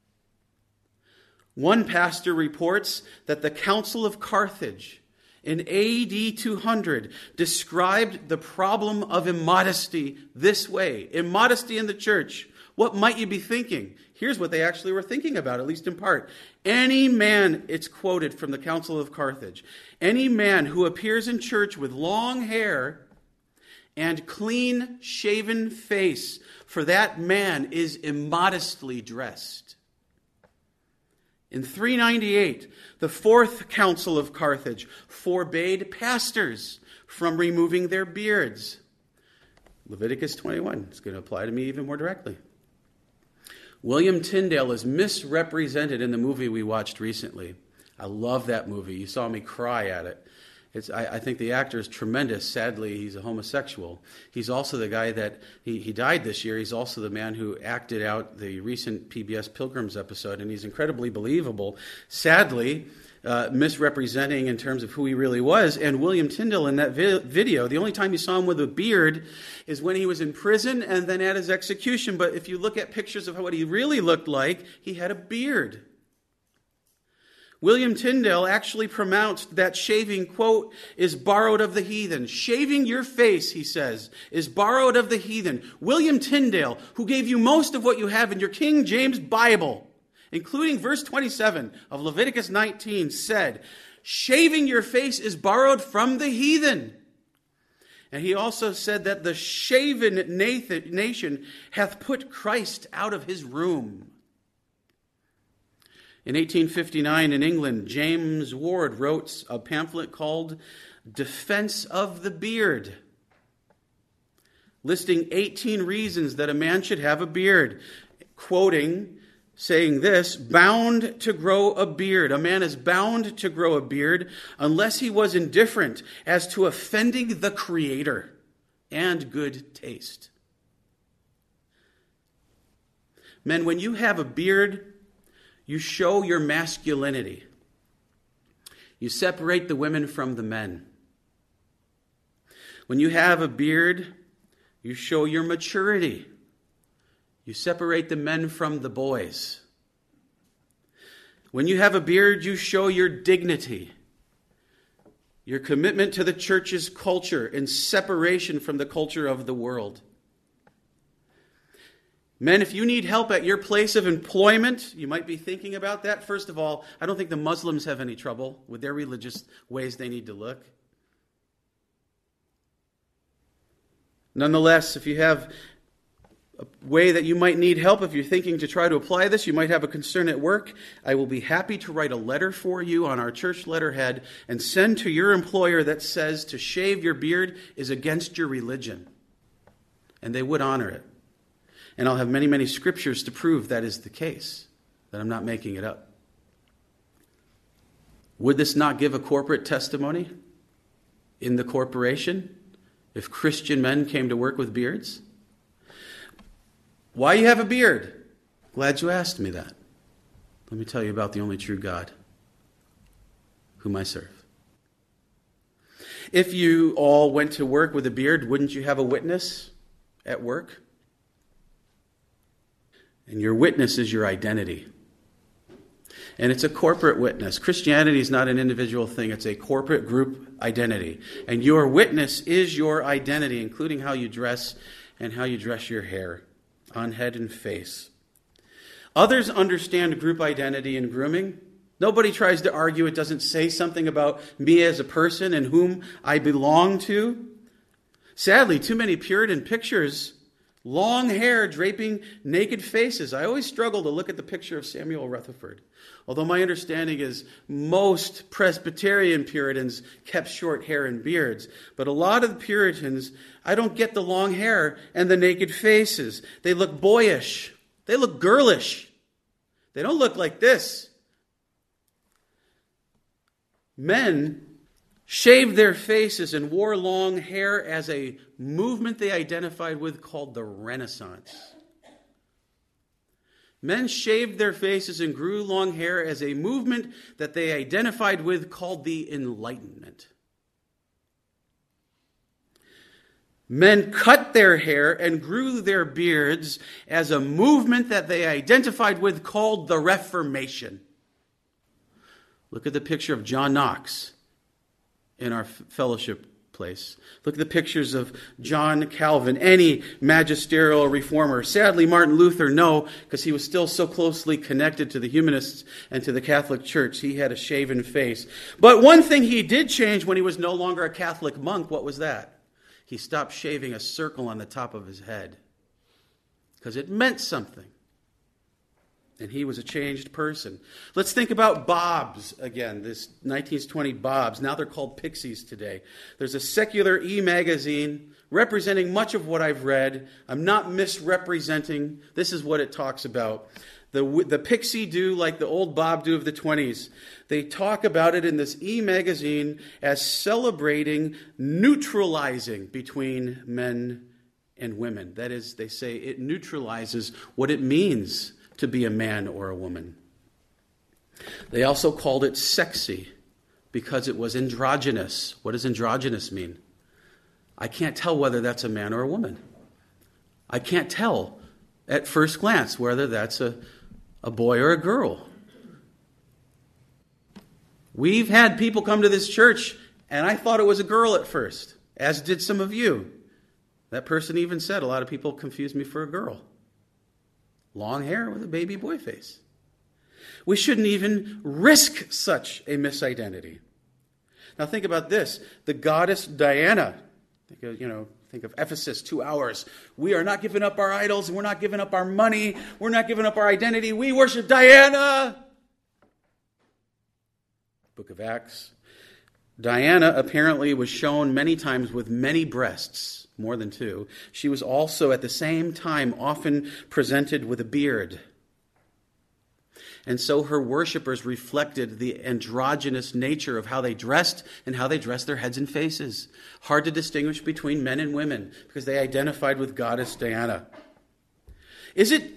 One pastor reports that the Council of Carthage in A D two hundred described the problem of immodesty this way. Immodesty in the church. What might you be thinking? Here's what they actually were thinking about, at least in part. Any man, it's quoted from the Council of Carthage, any man who appears in church with long hair and clean shaven face, for that man is immodestly dressed. In three ninety-eight, the Fourth Council of Carthage forbade pastors from removing their beards. Leviticus twenty-one is going to apply to me even more directly. William Tyndale is misrepresented in the movie we watched recently. I love that movie. You saw me cry at it. It's, I, I think the actor is tremendous. Sadly, he's a homosexual. He's also the guy that, he, he died this year. He's also the man who acted out the recent P B S Pilgrims episode, and he's incredibly believable. Sadly, uh, misrepresenting in terms of who he really was. And William Tyndale in that vi- video, the only time you saw him with a beard is when he was in prison and then at his execution. But if you look at pictures of what he really looked like, he had a beard. William Tyndale actually pronounced that shaving, quote, is borrowed of the heathen. Shaving your face, he says, is borrowed of the heathen. William Tyndale, who gave you most of what you have in your King James Bible, including verse twenty-seven of Leviticus nineteen, said, shaving your face is borrowed from the heathen. And he also said that the shaven nation hath put Christ out of his room. In eighteen fifty-nine in England, James Ward wrote a pamphlet called Defense of the Beard, listing eighteen reasons that a man should have a beard, quoting, saying this, bound to grow a beard. A man is bound to grow a beard unless he was indifferent as to offending the Creator and good taste. Men, when you have a beard, you show your masculinity. You separate the women from the men. When you have a beard, you show your maturity. You separate the men from the boys. When you have a beard, you show your dignity, your commitment to the church's culture in separation from the culture of the world. Men, if you need help at your place of employment, you might be thinking about that. First of all, I don't think the Muslims have any trouble with their religious ways they need to look. Nonetheless, if you have a way that you might need help, if you're thinking to try to apply this, you might have a concern at work, I will be happy to write a letter for you on our church letterhead and send to your employer that says to shave your beard is against your religion. And they would honor it. And I'll have many, many scriptures to prove that is the case, that I'm not making it up. Would this not give a corporate testimony? in the corporation if Christian men came to work with beards? Why you have a beard? Glad you asked me that. Let me tell you about the only true God, whom I serve. If you all went to work with a beard, wouldn't you have a witness at work? And your witness is your identity. And it's a corporate witness. Christianity is not an individual thing. It's a corporate group identity. And your witness is your identity, including how you dress and how you dress your hair on head and face. Others understand group identity in grooming. Nobody tries to argue it doesn't say something about me as a person and whom I belong to. Sadly, too many Puritan pictures, long hair draping naked faces. I always struggle to look at the picture of Samuel Rutherford. Although my understanding is most Presbyterian Puritans kept short hair and beards. But a lot of the Puritans, I don't get the long hair and the naked faces. They look boyish. They look girlish. They don't look like this. Men shaved their faces and wore long hair as a movement they identified with called the Renaissance. Men shaved their faces and grew long hair as a movement that they identified with called the Enlightenment. Men cut their hair and grew their beards as a movement that they identified with called the Reformation. Look at the picture of John Knox in our fellowship place. Look at the pictures of John Calvin, any magisterial reformer. Sadly, Martin Luther, no, because he was still so closely connected to the humanists and to the Catholic Church. He had a shaven face. But one thing he did change when he was no longer a Catholic monk, what was that? He stopped shaving a circle on the top of his head because it meant something. And he was a changed person. Let's think about Bob's again, this nineteen twenty Bob's. Now they're called Pixies today. There's a secular e-magazine representing much of what I've read. I'm not misrepresenting. This is what it talks about. The, the Pixie do like the old Bob do of the twenties. They talk about it in this e-magazine as celebrating neutralizing between men and women. That is, they say it neutralizes what it means to be a man or a woman. They also called it sexy because it was androgynous. What does androgynous mean? I can't tell whether that's a man or a woman. I can't tell at first glance whether that's a, a boy or a girl. We've had people come to this church and I thought it was a girl at first, as did some of you. That person even said a lot of people confused me for a girl. Long hair with a baby boy face. We shouldn't even risk such a misidentity. Now think about this. The goddess Diana. Think of, you know, think of Ephesus, two hours. We are not giving up our idols, and we're not giving up our money. We're not giving up our identity. We worship Diana. Book of Acts. Diana apparently was shown many times with many breasts, more than two. She was also at the same time often presented with a beard. And so her worshipers reflected the androgynous nature of how they dressed and how they dressed their heads and faces. Hard to distinguish between men and women because they identified with goddess Diana. Is it,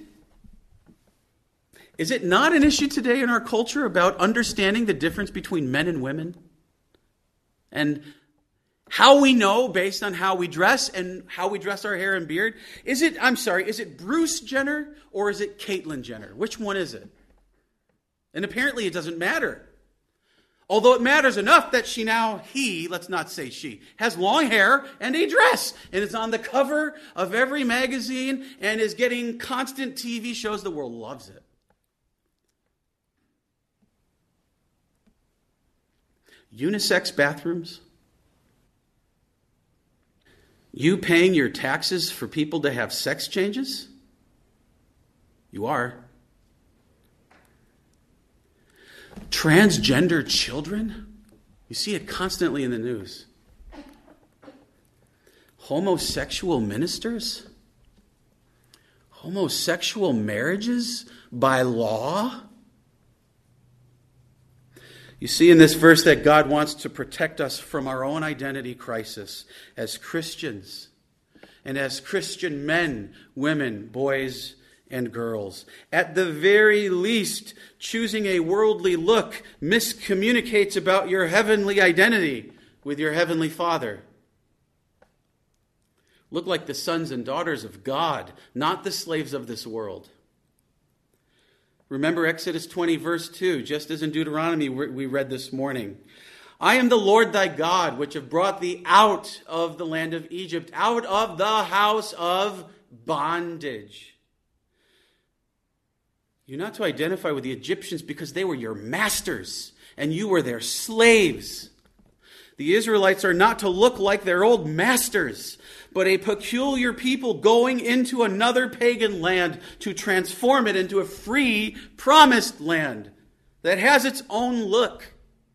is it not an issue today in our culture about understanding the difference between men and women? And how we know based on how we dress and how we dress our hair and beard? Is it, I'm sorry, is it Bruce Jenner or is it Caitlyn Jenner? Which one is it? And apparently it doesn't matter. Although it matters enough that she now, he, let's not say she, has long hair and a dress. And is on the cover of every magazine and is getting constant T V shows. The world loves it. Unisex bathrooms. You paying your taxes for people to have sex changes? You are. Transgender children? You see it constantly in the news. Homosexual ministers? Homosexual marriages by law? You see in this verse that God wants to protect us from our own identity crisis as Christians and as Christian men, women, boys, and girls. At the very least, choosing a worldly look miscommunicates about your heavenly identity with your heavenly Father. Look like the sons and daughters of God, not the slaves of this world. Remember Exodus twenty, verse two, just as in Deuteronomy we read this morning. I am the Lord thy God, which have brought thee out of the land of Egypt, out of the house of bondage. You're not to identify with the Egyptians because they were your masters and you were their slaves. The Israelites are not to look like their old masters, but a peculiar people going into another pagan land to transform it into a free, promised land that has its own look.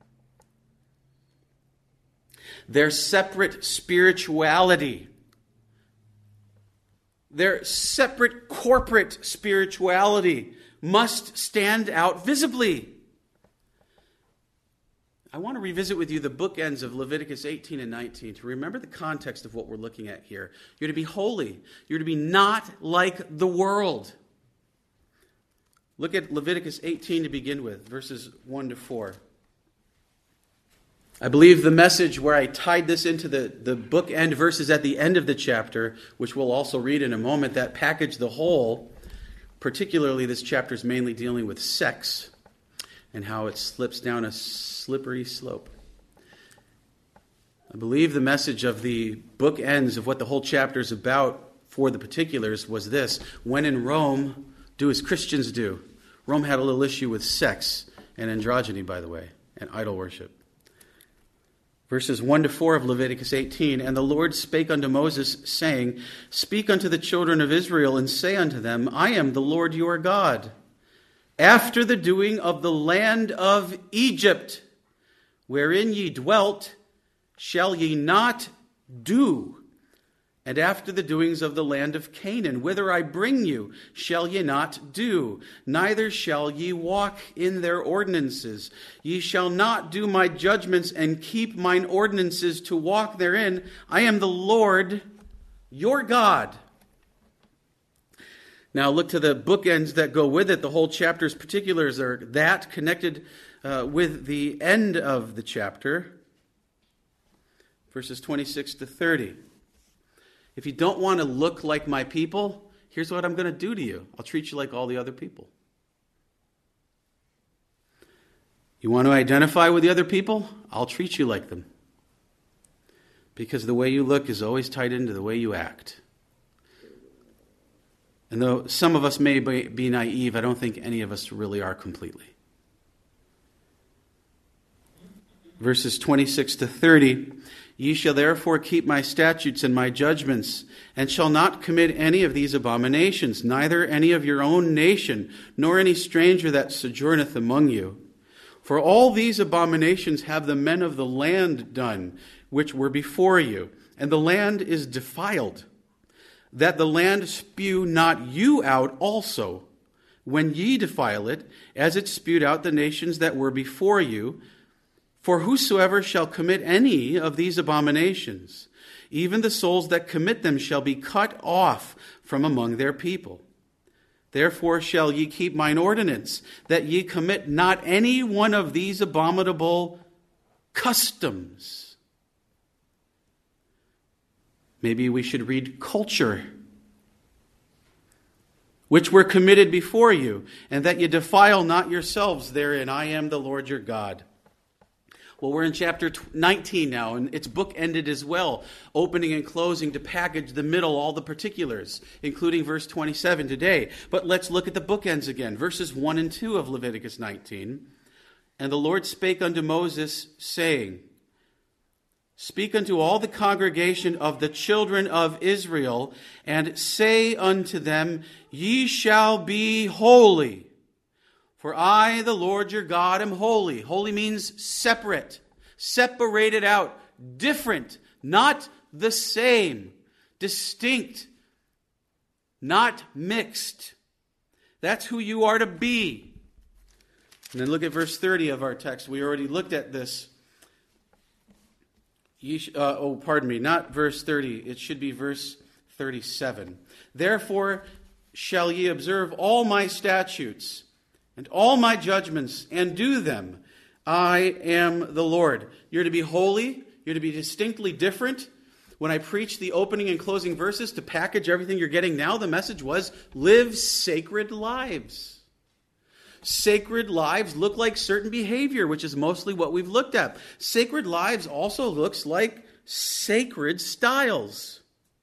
Their separate spirituality, their separate corporate spirituality must stand out visibly. I want to revisit with you the bookends of Leviticus eighteen and nineteen to remember the context of what we're looking at here. You're to be holy. You're to be not like the world. Look at Leviticus eighteen to begin with, verses one to four. I believe the message where I tied this into the, the bookend verses at the end of the chapter, which we'll also read in a moment, that package the whole, particularly this chapter is mainly dealing with sex and how it slips down a slippery slope. I believe the message of the bookends of what the whole chapter is about for the particulars was this: when in Rome, do as Christians do. Rome had a little issue with sex and androgyny, by the way, and idol worship. Verses one to four of Leviticus eighteen, and the Lord spake unto Moses, saying, Speak unto the children of Israel, and say unto them, I am the Lord your God. After the doing of the land of Egypt, wherein ye dwelt, shall ye not do. And after the doings of the land of Canaan, whither I bring you, shall ye not do. Neither shall ye walk in their ordinances. Ye shall not do my judgments and keep mine ordinances to walk therein. I am the Lord your God. Now look to the bookends that go with it. The whole chapter's particulars are that connected uh, with the end of the chapter. Verses twenty-six to thirty. If you don't want to look like my people, here's what I'm going to do to you. I'll treat you like all the other people. You want to identify with the other people? I'll treat you like them. Because the way you look is always tied into the way you act. And though some of us may be naive, I don't think any of us really are completely. Verses twenty-six to thirty, Ye shall therefore keep my statutes and my judgments, and shall not commit any of these abominations, neither any of your own nation, nor any stranger that sojourneth among you. For all these abominations have the men of the land done, which were before you, and the land is defiled, that the land spew not you out also, when ye defile it, as it spewed out the nations that were before you. For whosoever shall commit any of these abominations, even the souls that commit them shall be cut off from among their people. Therefore shall ye keep mine ordinance, that ye commit not any one of these abominable customs. Maybe we should read culture, which were committed before you, and that ye defile not yourselves therein. I am the Lord your God. Well, we're in chapter nineteen now, and it's book-ended as well, opening and closing to package the middle, all the particulars, including verse twenty-seven today. But let's look at the bookends again, verses one and two of Leviticus nineteen. And the Lord spake unto Moses, saying, Speak unto all the congregation of the children of Israel, and say unto them, Ye shall be holy. For I, the Lord your God, am holy. Holy means separate, separated out, different, not the same, distinct, not mixed. That's who you are to be. And then look at verse thirty of our text. We already looked at this. Ye sh- uh, oh, pardon me, not verse thirty. It should be verse thirty-seven. Therefore shall ye observe all my statutes and all my judgments and do them. I am the Lord. You're to be holy. You're to be distinctly different. When I preached the opening and closing verses to package everything you're getting now, the message was live sacred lives. Sacred lives look like certain behavior, which is mostly what we've looked at. Sacred lives also looks like sacred styles.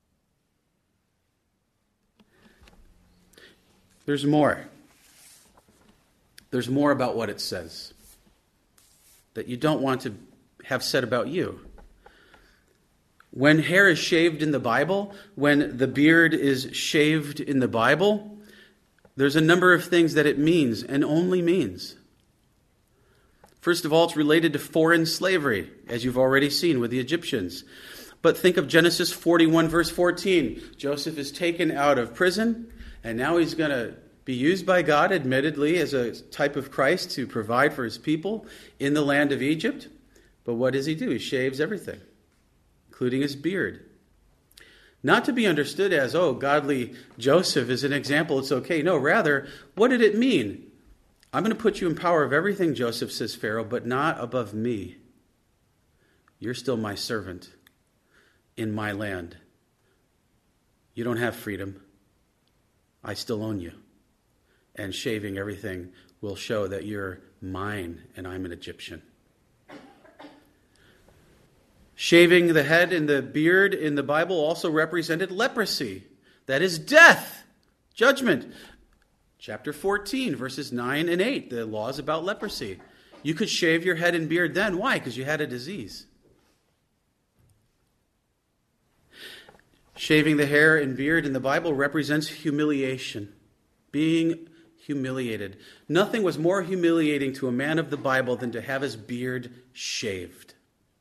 There's more. There's more about what it says that you don't want to have said about you. When hair is shaved in the Bible, when the beard is shaved in the Bible, there's a number of things that it means and only means. First of all, it's related to foreign slavery, as you've already seen with the Egyptians. But think of Genesis forty-one, verse fourteen. Joseph is taken out of prison, and now he's going to be used by God, admittedly, as a type of Christ to provide for his people in the land of Egypt. But what does he do? He shaves everything, including his beard. Not to be understood as, oh, godly Joseph is an example, it's okay. No, rather, what did it mean? I'm going to put you in power of everything, Joseph says, Pharaoh, but not above me. You're still my servant in my land. You don't have freedom. I still own you. And shaving everything will show that you're mine and I'm an Egyptian. Shaving the head and the beard in the Bible also represented leprosy. That is death, judgment. Chapter fourteen, verses nine and eight, the laws about leprosy. You could shave your head and beard then. Why? Because you had a disease. Shaving the hair and beard in the Bible represents humiliation, being humiliated. Nothing was more humiliating to a man of the Bible than to have his beard shaved.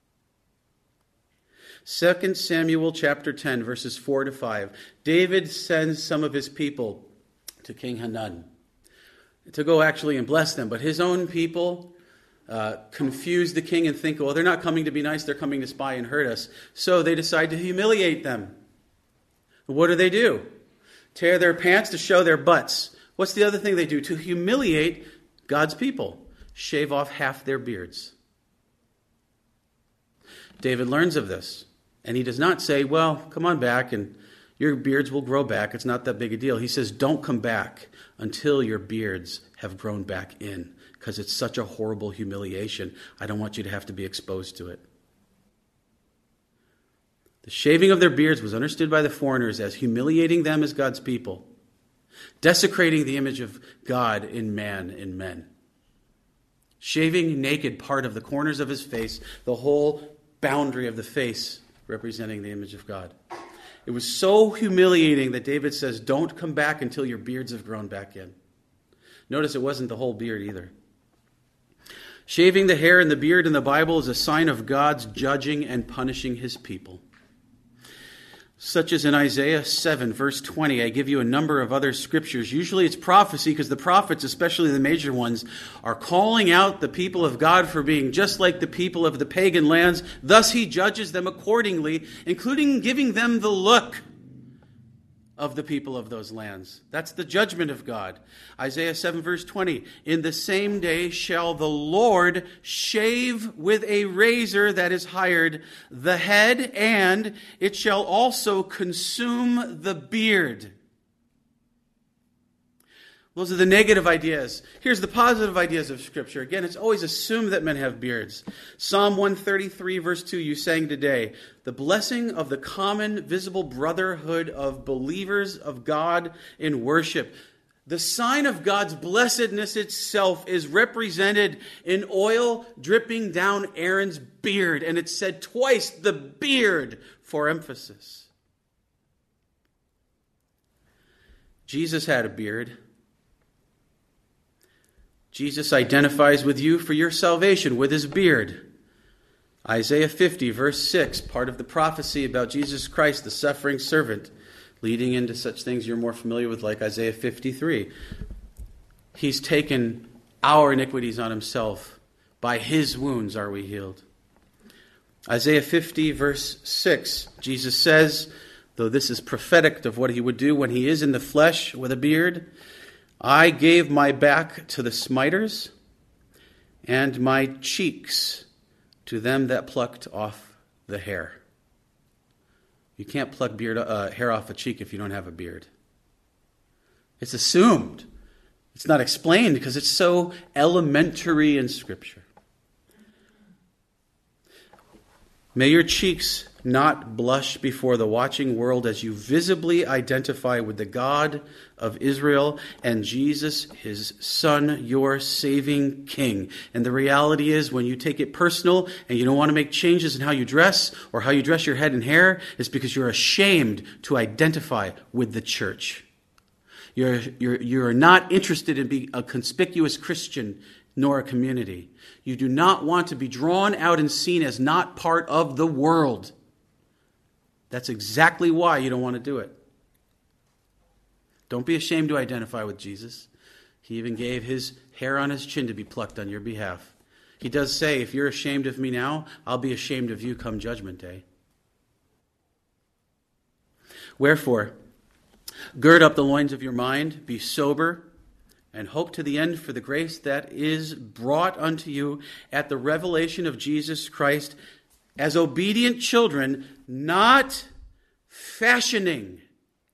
Second Samuel chapter ten, verses four to five. David sends some of his people to King Hanun to go actually and bless them. But his own people uh, confuse the king and think, well, they're not coming to be nice, they're coming to spy and hurt us. So they decide to humiliate them. What do they do? Tear their pants to show their butts. What's the other thing they do? To humiliate God's people. Shave off half their beards. David learns of this. And he does not say, well, come on back and your beards will grow back. It's not that big a deal. He says, don't come back until your beards have grown back in, because it's such a horrible humiliation. I don't want you to have to be exposed to it. The shaving of their beards was understood by the foreigners as humiliating them as God's people, desecrating the image of God in man, in men. Shaving naked part of the corners of his face, the whole boundary of the face, representing the image of God. It was so humiliating that David says, don't come back until your beards have grown back in. Notice it wasn't the whole beard either. Shaving the hair and the beard in the Bible is a sign of God's judging and punishing his people. Such as in Isaiah seven, verse twenty. I give you a number of other scriptures. Usually it's prophecy, because the prophets, especially the major ones, are calling out the people of God for being just like the people of the pagan lands. Thus he judges them accordingly, including giving them the look of the people of those lands. That's the judgment of God. Isaiah seven, verse twenty. In the same day shall the Lord shave with a razor that is hired the head, and it shall also consume the beard. Those are the negative ideas. Here's the positive ideas of Scripture. Again, it's always assumed that men have beards. Psalm one thirty-three, verse two, you sang today. The blessing of the common visible brotherhood of believers of God in worship. The sign of God's blessedness itself is represented in oil dripping down Aaron's beard. And it said twice, the beard, for emphasis. Jesus had a beard. Jesus identifies with you for your salvation with his beard. Isaiah fifty, verse six, part of the prophecy about Jesus Christ, the suffering servant, leading into such things you're more familiar with, like Isaiah fifty-three. He's taken our iniquities on himself. By his wounds are we healed. Isaiah fifty, verse six, Jesus says, though this is prophetic of what he would do when he is in the flesh with a beard, I gave my back to the smiters, and my cheeks to them that plucked off the hair. You can't pluck beard, uh, hair off a cheek if you don't have a beard. It's assumed. It's not explained because it's so elementary in Scripture. May your cheeks not blush before the watching world as you visibly identify with the God of Israel and Jesus, his Son, your saving King. And the reality is, when you take it personal and you don't want to make changes in how you dress or how you dress your head and hair, it's because you're ashamed to identify with the church. You're, you're, you're not interested in being a conspicuous Christian nor a community. You do not want to be drawn out and seen as not part of the world. That's exactly why you don't want to do it. Don't be ashamed to identify with Jesus. He even gave his hair on his chin to be plucked on your behalf. He does say, if you're ashamed of me now, I'll be ashamed of you come judgment day. Wherefore, gird up the loins of your mind, be sober, and hope to the end for the grace that is brought unto you at the revelation of Jesus Christ, as obedient children, not fashioning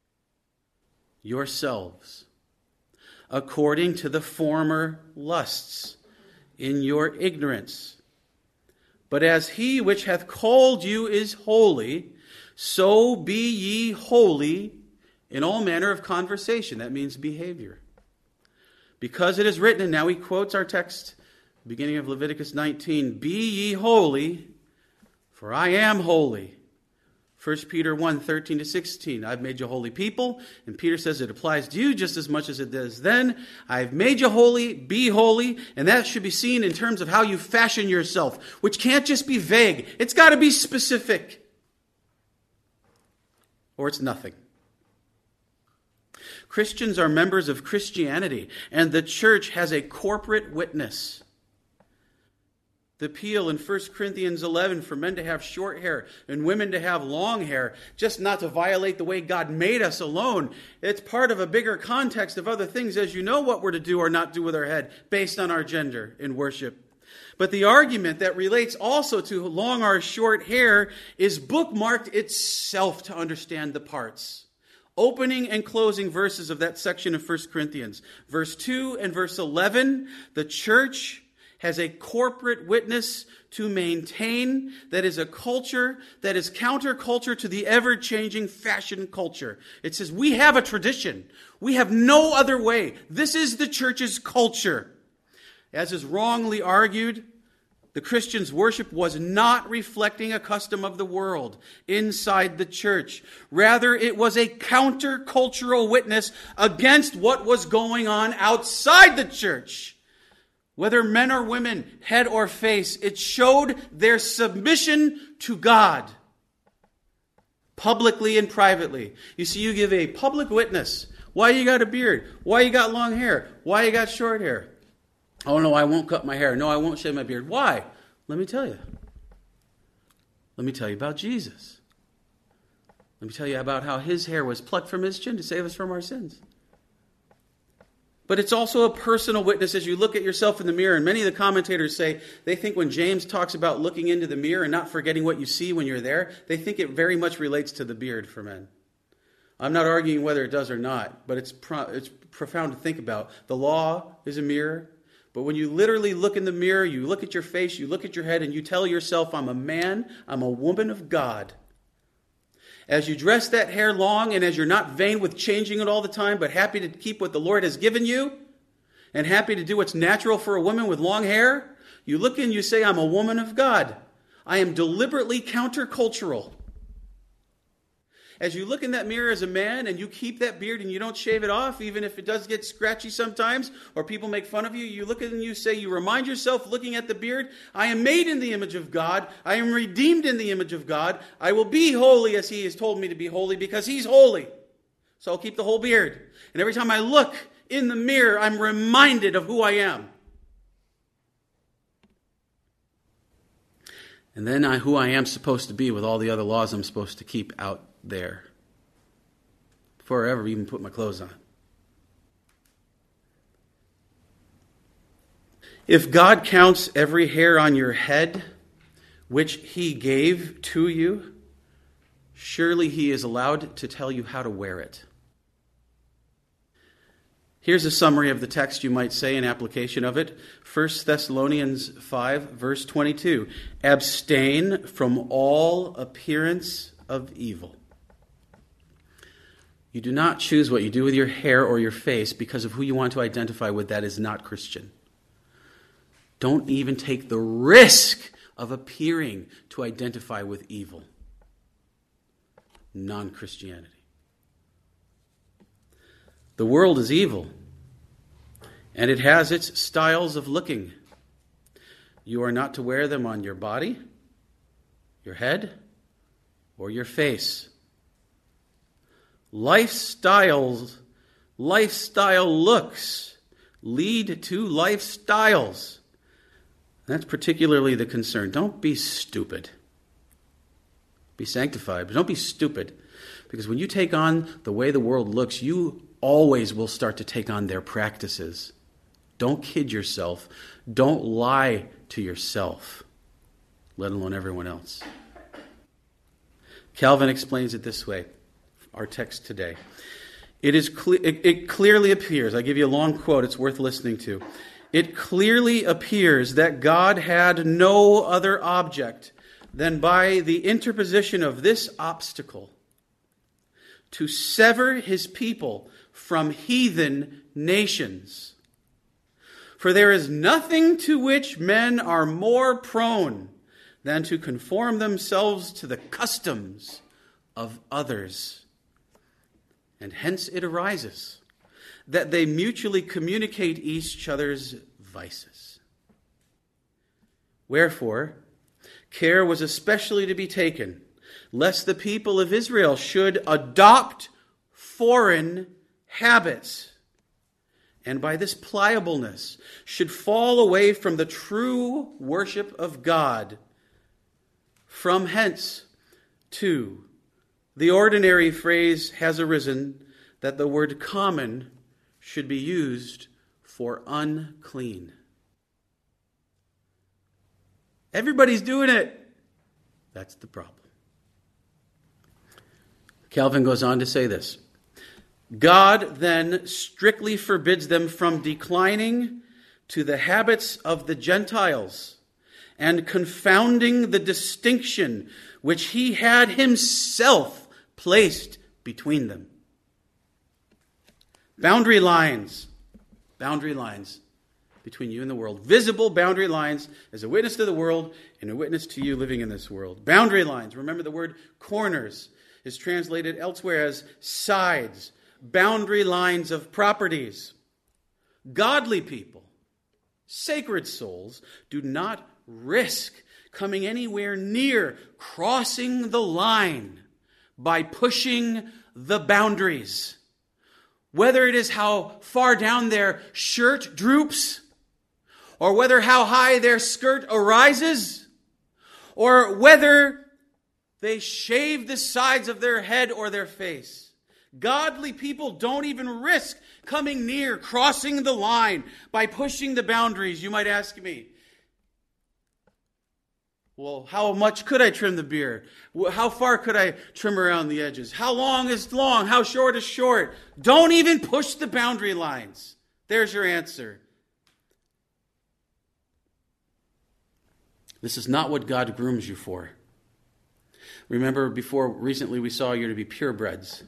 yourselves according to the former lusts in your ignorance. But as he which hath called you is holy, so be ye holy in all manner of conversation. That means behavior. Because it is written, and now he quotes our text, beginning of Leviticus nineteen, be ye holy, for I am holy. First Peter one, thirteen to sixteen, I've made you holy people. And Peter says it applies to you just as much as it does then. I've made you holy, be holy. And that should be seen in terms of how you fashion yourself, which can't just be vague. It's got to be specific. Or it's nothing. Christians are members of Christianity, and the church has a corporate witness. The appeal in First Corinthians eleven for men to have short hair and women to have long hair, just not to violate the way God made us alone. It's part of a bigger context of other things, as you know what we're to do or not do with our head based on our gender in worship. But the argument that relates also to long or short hair is bookmarked itself to understand the parts. Opening and closing verses of that section of First Corinthians. Verse two and verse eleven, the church has a corporate witness to maintain that is a culture that is counterculture to the ever-changing fashion culture. It says we have a tradition. We have no other way. This is the church's culture. As is wrongly argued, the Christian's worship was not reflecting a custom of the world inside the church. Rather, it was a countercultural witness against what was going on outside the church. Whether men or women, head or face, it showed their submission to God, publicly and privately. You see, you give a public witness. Why you got a beard? Why you got long hair? Why you got short hair? Oh, no, I won't cut my hair. No, I won't shave my beard. Why? Let me tell you. Let me tell you about Jesus. Let me tell you about how his hair was plucked from his chin to save us from our sins. But it's also a personal witness as you look at yourself in the mirror. And many of the commentators say they think when James talks about looking into the mirror and not forgetting what you see when you're there, they think it very much relates to the beard for men. I'm not arguing whether it does or not, but it's pro- it's profound to think about. The law is a mirror. But when you literally look in the mirror, you look at your face, you look at your head, and you tell yourself, I'm a man, I'm a woman of God. As you dress that hair long, and as you're not vain with changing it all the time, but happy to keep what the Lord has given you, and happy to do what's natural for a woman with long hair, you look and you say, I'm a woman of God. I am deliberately countercultural. As you look in that mirror as a man and you keep that beard and you don't shave it off, even if it does get scratchy sometimes or people make fun of you, you look at it and you say, you remind yourself looking at the beard, I am made in the image of God. I am redeemed in the image of God. I will be holy as he has told me to be holy because he's holy. So I'll keep the whole beard. And every time I look in the mirror, I'm reminded of who I am. And then I, who I am supposed to be with all the other laws I'm supposed to keep out there. Before I ever even put my clothes on. If God counts every hair on your head, which he gave to you, surely he is allowed to tell you how to wear it. Here's a summary of the text, you might say, an application of it. First Thessalonians five, verse twenty-two. Abstain from all appearance of evil. You do not choose what you do with your hair or your face because of who you want to identify with. That is not Christian. Don't even take the risk of appearing to identify with evil. Non-Christianity. The world is evil, and it has its styles of looking. You are not to wear them on your body, your head, or your face. Lifestyles, lifestyle looks lead to lifestyles. That's particularly the concern. Don't be stupid. Be sanctified, but don't be stupid. Because when you take on the way the world looks, you always will start to take on their practices. Don't kid yourself. Don't lie to yourself, let alone everyone else. Calvin explains it this way, our text today. It is cle- it, it clearly appears, I give you a long quote, it's worth listening to. It clearly appears that God had no other object than by the interposition of this obstacle to sever his people from heathen nations. For there is nothing to which men are more prone than to conform themselves to the customs of others. And hence it arises that they mutually communicate each other's vices. Wherefore, care was especially to be taken, lest the people of Israel should adopt foreign habits, and by this pliableness should fall away from the true worship of God. From hence, too, the ordinary phrase has arisen that the word common should be used for unclean. Everybody's doing it. That's the problem. Calvin goes on to say this. God then strictly forbids them from declining to the habits of the Gentiles and confounding the distinction which he had himself placed between them. Boundary lines. Boundary lines between you and the world. Visible boundary lines as a witness to the world and a witness to you living in this world. Boundary lines. Remember the word corners is translated elsewhere as sides. Boundary lines of properties. Godly people, sacred souls, do not risk coming anywhere near crossing the line by pushing the boundaries. Whether it is how far down their shirt droops, or whether how high their skirt arises, or whether they shave the sides of their head or their face. Godly people don't even risk coming near crossing the line by pushing the boundaries. You might ask me, well, how much could I trim the beard? How far could I trim around the edges? How long is long? How short is short? Don't even push the boundary lines. There's your answer. This is not what God grooms you for. Remember, before recently we saw you're to be purebreds.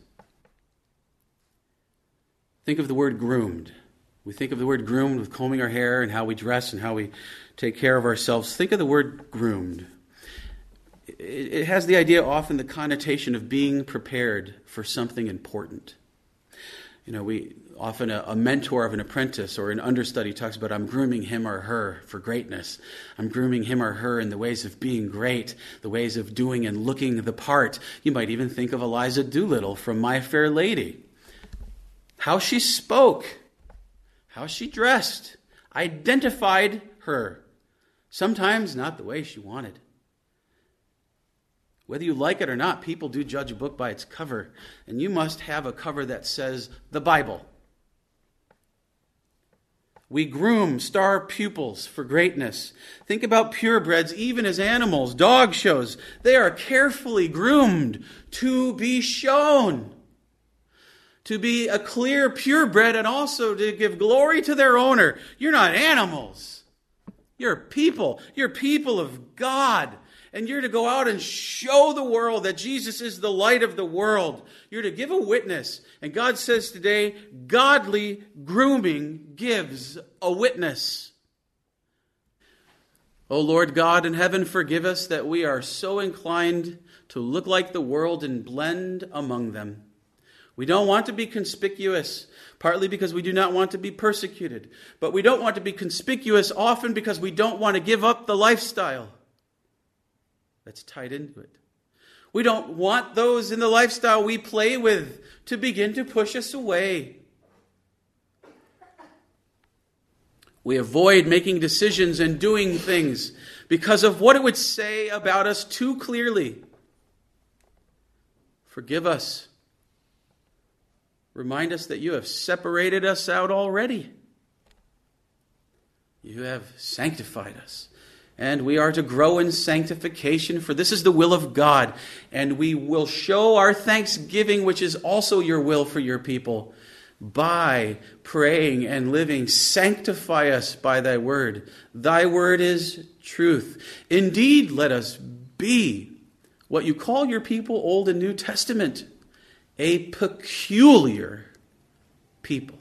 Think of the word groomed. We think of the word groomed with combing our hair and how we dress and how we take care of ourselves. Think of the word groomed. It has the idea, often the connotation of being prepared for something important. You know, we often a, a mentor of an apprentice or an understudy talks about, I'm grooming him or her for greatness. I'm grooming him or her in the ways of being great, the ways of doing and looking the part. You might even think of Eliza Doolittle from My Fair Lady. How she spoke, how she dressed, identified her. Sometimes not the way she wanted. Whether you like it or not, people do judge a book by its cover. And you must have a cover that says the Bible. We groom star pupils for greatness. Think about purebreds, even as animals, dog shows. They are carefully groomed to be shown. To be a clear purebred and also to give glory to their owner. You're not animals. You're people. You're people of God. And you're to go out and show the world that Jesus is the light of the world. You're to give a witness. And God says today, godly grooming gives a witness. O Lord God in heaven, forgive us that we are so inclined to look like the world and blend among them. We don't want to be conspicuous, partly because we do not want to be persecuted. But we don't want to be conspicuous often because we don't want to give up the lifestyle that's tied into it. We don't want those in the lifestyle we play with to begin to push us away. We avoid making decisions and doing things because of what it would say about us too clearly. Forgive us. Remind us that you have separated us out already. You have sanctified us. And we are to grow in sanctification, for this is the will of God. And we will show our thanksgiving, which is also your will for your people, by praying and living. Sanctify us by thy word. Thy word is truth. Indeed, let us be what you call your people, Old and New Testament, a peculiar people.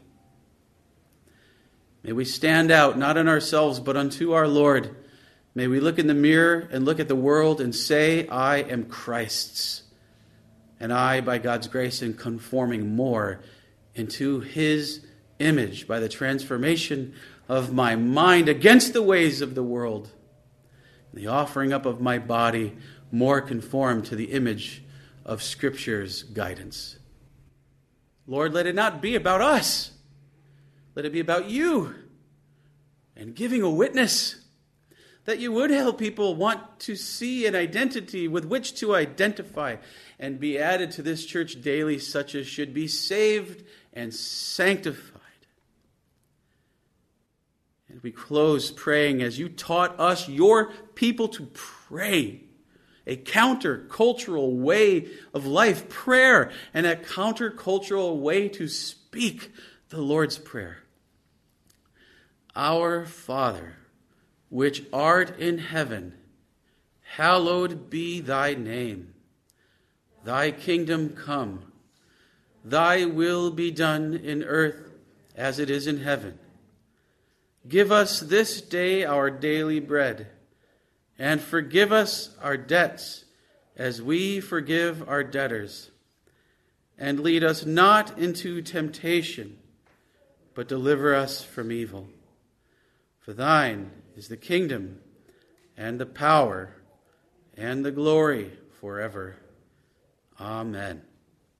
May we stand out, not in ourselves, but unto our Lord. May we look in the mirror and look at the world and say, I am Christ's. And I, by God's grace, am conforming more into his image by the transformation of my mind against the ways of the world. The offering up of my body more conformed to the image of Scripture's guidance. Lord, let it not be about us. Let it be about you and giving a witness, that you would help people want to see an identity with which to identify and be added to this church daily, such as should be saved and sanctified. And we close praying as you taught us, your people, to pray. A counter-cultural way of life, prayer, and a counter-cultural way to speak the Lord's Prayer. Our Father, which art in heaven, hallowed be thy name. Thy kingdom come. Thy will be done in earth as it is in heaven. Give us this day our daily bread, and forgive us our debts as we forgive our debtors. And lead us not into temptation, but deliver us from evil. For thine is the kingdom and the power and the glory forever. Amen.